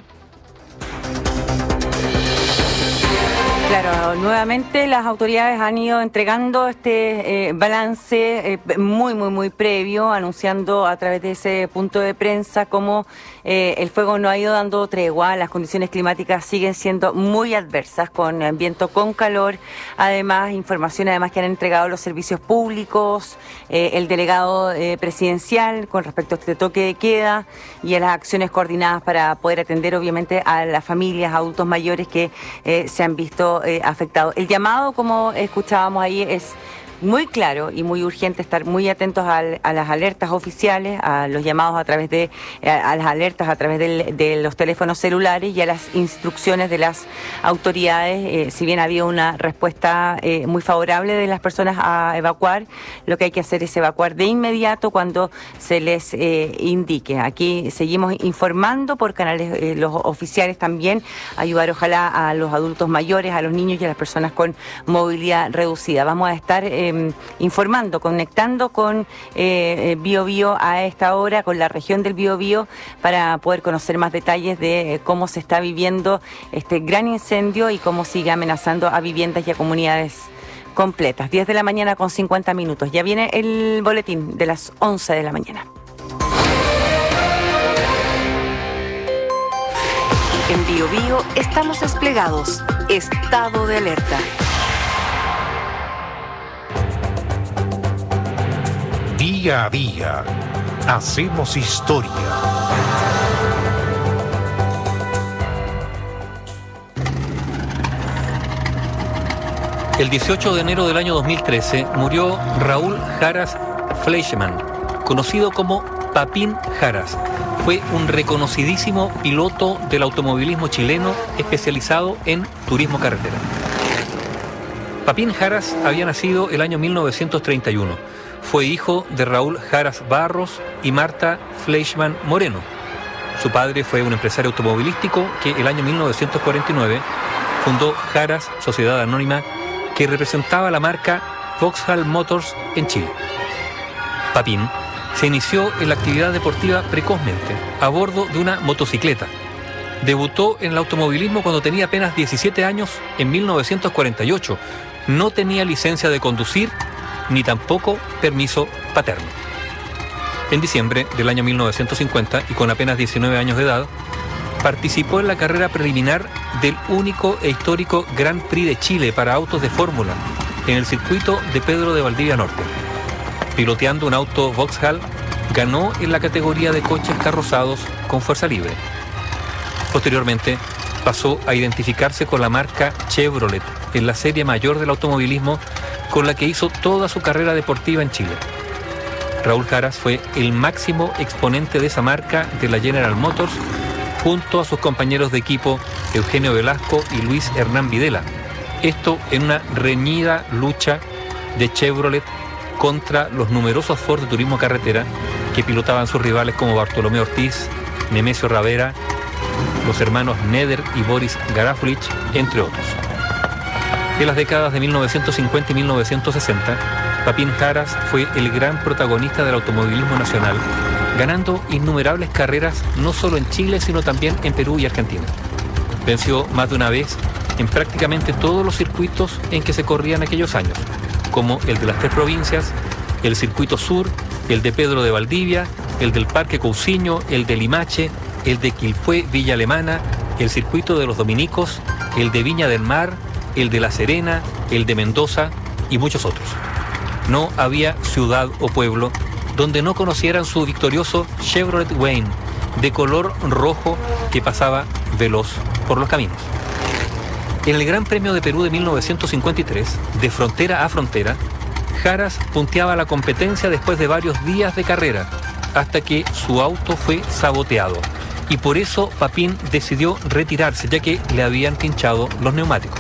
Claro, nuevamente las autoridades han ido entregando este eh, balance eh, muy, muy, muy previo, anunciando a través de ese punto de prensa cómo eh, el fuego no ha ido dando tregua, las condiciones climáticas siguen siendo muy adversas, con eh, viento con calor, además, información además que han entregado los servicios públicos, eh, el delegado eh, presidencial con respecto a este toque de queda y a las acciones coordinadas para poder atender obviamente a las familias, adultos mayores que eh, se han visto Eh, afectado. El llamado, como escuchábamos ahí, es muy claro y muy urgente estar muy atentos al, a las alertas oficiales, a los llamados a través de, a, a las alertas a través del, de los teléfonos celulares y a las instrucciones de las autoridades. Eh, si bien había una respuesta eh, muy favorable de las personas a evacuar, lo que hay que hacer es evacuar de inmediato cuando se les eh, indique. Aquí seguimos informando por canales eh, los oficiales también, ayudar ojalá a los adultos mayores, a los niños y a las personas con movilidad reducida. Vamos a estar eh, eh, informando, conectando con eh, Bio Bio a esta hora, con la región del Bio Bio, para poder conocer más detalles de eh, cómo se está viviendo este gran incendio y cómo sigue amenazando a viviendas y a comunidades completas. diez de la mañana con cincuenta minutos. Ya viene el boletín de las once de la mañana. En Bio Bio estamos desplegados. Estado de alerta. Día a día, hacemos historia. El dieciocho de enero del año dos mil trece murió Raúl Jaras Fleischmann, conocido como Papín Jaras. Fue un reconocidísimo piloto del automovilismo chileno especializado en turismo carretera. Papín Jaras había nacido el año mil novecientos treinta y uno. Fue hijo de Raúl Jaras Barros y Marta Fleischmann Moreno. Su padre fue un empresario automovilístico que el año mil novecientos cuarenta y nueve fundó Jaras Sociedad Anónima, que representaba la marca Vauxhall Motors en Chile. Papín se inició en la actividad deportiva precozmente, a bordo de una motocicleta. Debutó en el automovilismo cuando tenía apenas diecisiete años en mil novecientos cuarenta y ocho. No tenía licencia de conducir ni tampoco permiso paterno. En diciembre del año mil novecientos cincuenta, y con apenas diecinueve años de edad, participó en la carrera preliminar del único e histórico Grand Prix de Chile para autos de fórmula en el circuito de Pedro de Valdivia Norte. Piloteando un auto Vauxhall, ganó en la categoría de coches carrozados con fuerza libre. Posteriormente, pasó a identificarse con la marca Chevrolet en la serie mayor del automovilismo, con la que hizo toda su carrera deportiva en Chile. Raúl Jaras fue el máximo exponente de esa marca de la General Motors, junto a sus compañeros de equipo Eugenio Velasco y Luis Hernán Videla. Esto en una reñida lucha de Chevrolet contra los numerosos Ford de turismo carretera que pilotaban sus rivales como Bartolomé Ortiz, Nemesio Ravera, los hermanos Neder y Boris Garafulich, entre otros. En las décadas de mil novecientos cincuenta y mil novecientos sesenta, Papín Jaras fue el gran protagonista del automovilismo nacional, ganando innumerables carreras no solo en Chile, sino también en Perú y Argentina. Venció más de una vez en prácticamente todos los circuitos en que se corrían aquellos años, como el de las tres provincias, el Circuito Sur, el de Pedro de Valdivia, el del Parque Cousiño, el de Limache, el de Quilpué Villa Alemana, el Circuito de los Dominicos, el de Viña del Mar, el de La Serena, el de Mendoza y muchos otros. No había ciudad o pueblo donde no conocieran su victorioso Chevrolet Wayne, de color rojo, que pasaba veloz por los caminos. En el Gran Premio de Perú de mil novecientos cincuenta y tres, de frontera a frontera, Jaras punteaba la competencia después de varios días de carrera, hasta que su auto fue saboteado. Y por eso Papín decidió retirarse, ya que le habían pinchado los neumáticos.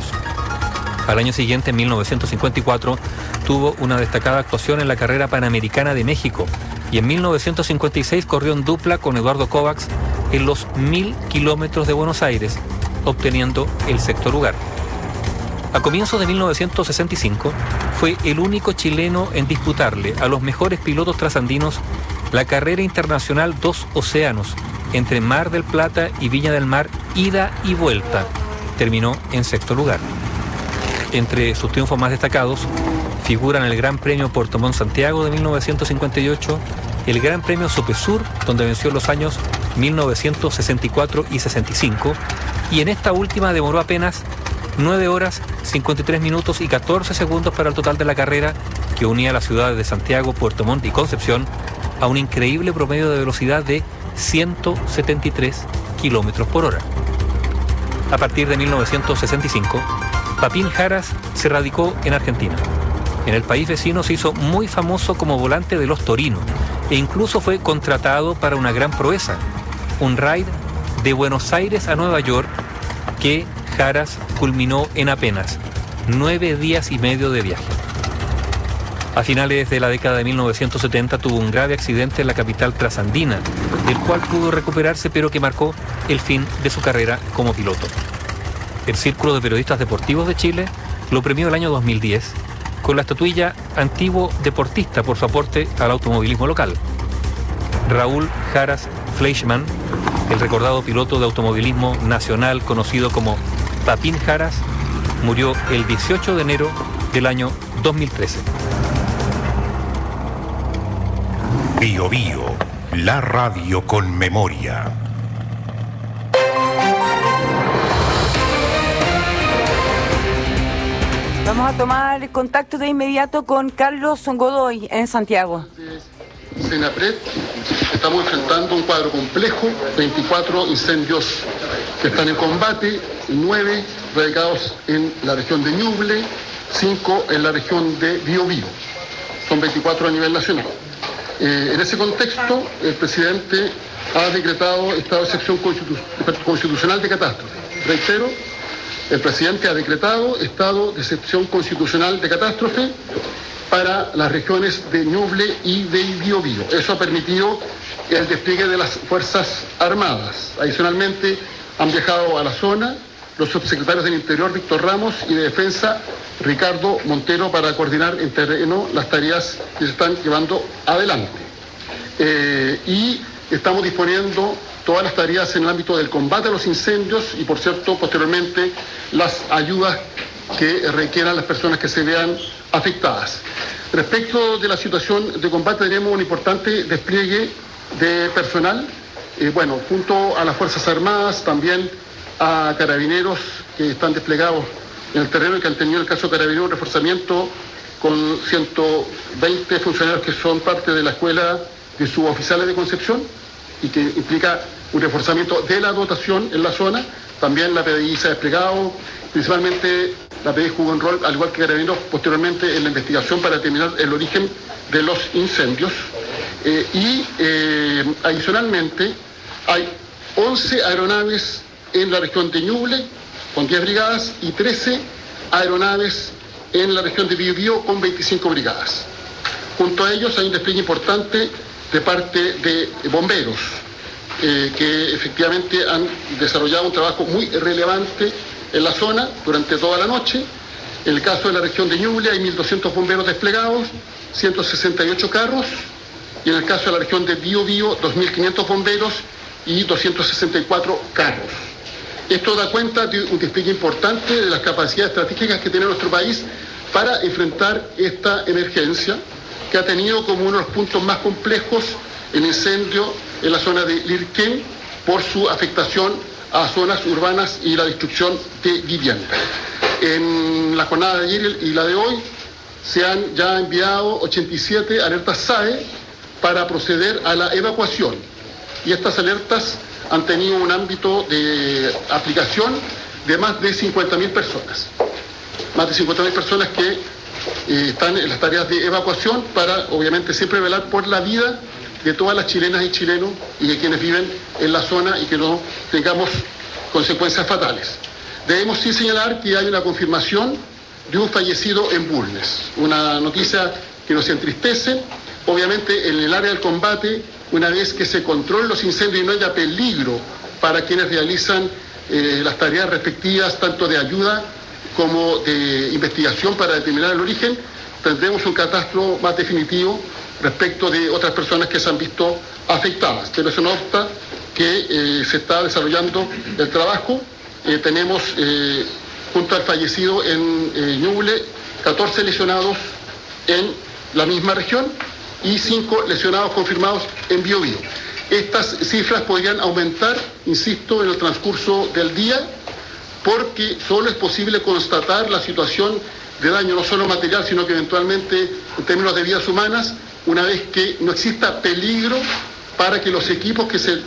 Al año siguiente, en mil novecientos cincuenta y cuatro, tuvo una destacada actuación en la carrera Panamericana de México, y en mil novecientos cincuenta y seis corrió en dupla con Eduardo Kovacs en los mil kilómetros de Buenos Aires, obteniendo el sexto lugar. A comienzos de mil novecientos sesenta y cinco, fue el único chileno en disputarle a los mejores pilotos trasandinos la carrera internacional Dos Océanos, entre Mar del Plata y Viña del Mar, ida y vuelta. Terminó en sexto lugar. Entre sus triunfos más destacados figuran el Gran Premio Puerto Montt Santiago de mil novecientos cincuenta y ocho, el Gran Premio Sopesur, donde venció en los años mil novecientos sesenta y cuatro y sesenta y cinco, y en esta última demoró apenas nueve horas, cincuenta y tres minutos y catorce segundos para el total de la carrera, que unía las ciudades de Santiago, Puerto Montt y Concepción a un increíble promedio de velocidad de ciento setenta y tres kilómetros por hora. A partir de mil novecientos sesenta y cinco, Papín Jaras se radicó en Argentina. En el país vecino se hizo muy famoso como volante de los Torino e incluso fue contratado para una gran proeza, un raid de Buenos Aires a Nueva York que Jaras culminó en apenas nueve días y medio de viaje. A finales de la década de mil novecientos setenta tuvo un grave accidente en la capital trasandina, del cual pudo recuperarse, pero que marcó el fin de su carrera como piloto. El Círculo de Periodistas Deportivos de Chile lo premió el año dos mil diez con la estatuilla Antiguo Deportista por su aporte al automovilismo local. Raúl Jaras Fleischmann, el recordado piloto de automovilismo nacional conocido como Papín Jaras, murió el dieciocho de enero del año dos mil trece. Bio Bio, la radio con memoria. Vamos a tomar contacto de inmediato con Carlos Godoy en Santiago. Senapred, estamos enfrentando un cuadro complejo, veinticuatro incendios que están en combate, nueve radicados en la región de Ñuble, cinco en la región de Biobío. Son veinticuatro a nivel nacional. Eh, en ese contexto, el presidente ha decretado estado de excepción constitu- constitucional de catástrofe. Reitero, el presidente ha decretado estado de excepción constitucional de catástrofe para las regiones de Ñuble y de Biobío. Eso ha permitido el despliegue de las Fuerzas Armadas. Adicionalmente, han viajado a la zona los subsecretarios del Interior, Víctor Ramos, y de Defensa, Ricardo Montero, para coordinar en terreno las tareas que se están llevando adelante. Eh, y estamos disponiendo todas las tareas en el ámbito del combate a los incendios y, por cierto, posteriormente, las ayudas que requieran las personas que se vean afectadas. Respecto de la situación de combate, tenemos un importante despliegue de personal, eh, bueno, junto a las Fuerzas Armadas, también a carabineros que están desplegados en el terreno y que han tenido, en el caso de carabineros, un reforzamiento con ciento veinte funcionarios que son parte de la Escuela de Suboficiales de Concepción y que implica un reforzamiento de la dotación en la zona. También la P D I se ha desplegado, principalmente la P D I jugó un rol, al igual que carabineros, posteriormente en la investigación para determinar el origen de los incendios. Eh, y eh, adicionalmente hay once aeronaves en la región de Ñuble con diez brigadas y trece aeronaves en la región de Biobío con veinticinco brigadas. Junto a ellos hay un despliegue importante de parte de bomberos, eh, que efectivamente han desarrollado un trabajo muy relevante en la zona durante toda la noche. En el caso de la región de Ñuble hay mil doscientos bomberos desplegados, ciento sesenta y ocho carros, y en el caso de la región de Biobío, dos mil quinientos bomberos y doscientos sesenta y cuatro carros. Esto da cuenta de un despliegue importante de las capacidades estratégicas que tiene nuestro país para enfrentar esta emergencia, que ha tenido como uno de los puntos más complejos el incendio en la zona de Lirquén por su afectación a zonas urbanas y la destrucción de viviendas. En la jornada de ayer y la de hoy se han ya enviado ochenta y siete alertas S A E para proceder a la evacuación, y estas alertas han tenido un ámbito de aplicación de más de cincuenta mil personas. Más de cincuenta mil personas que eh, están en las tareas de evacuación para, obviamente, siempre velar por la vida de todas las chilenas y chilenos y de quienes viven en la zona y que no tengamos consecuencias fatales. Debemos sí señalar que hay una confirmación de un fallecido en Bulnes, una noticia que nos entristece. Obviamente, en el área del combate, una vez que se controlen los incendios y no haya peligro para quienes realizan eh, las tareas respectivas, tanto de ayuda como de investigación para determinar el origen, tendremos un catastro más definitivo respecto de otras personas que se han visto afectadas. Pero eso no obsta que eh, se está desarrollando el trabajo. Eh, tenemos, eh, junto al fallecido en eh, Ñuble, catorce lesionados en la misma región y cinco lesionados confirmados en Biobío. Estas cifras podrían aumentar, insisto, en el transcurso del día, porque solo es posible constatar la situación de daño, no solo material, sino que eventualmente en términos de vidas humanas, una vez que no exista peligro para que los equipos que se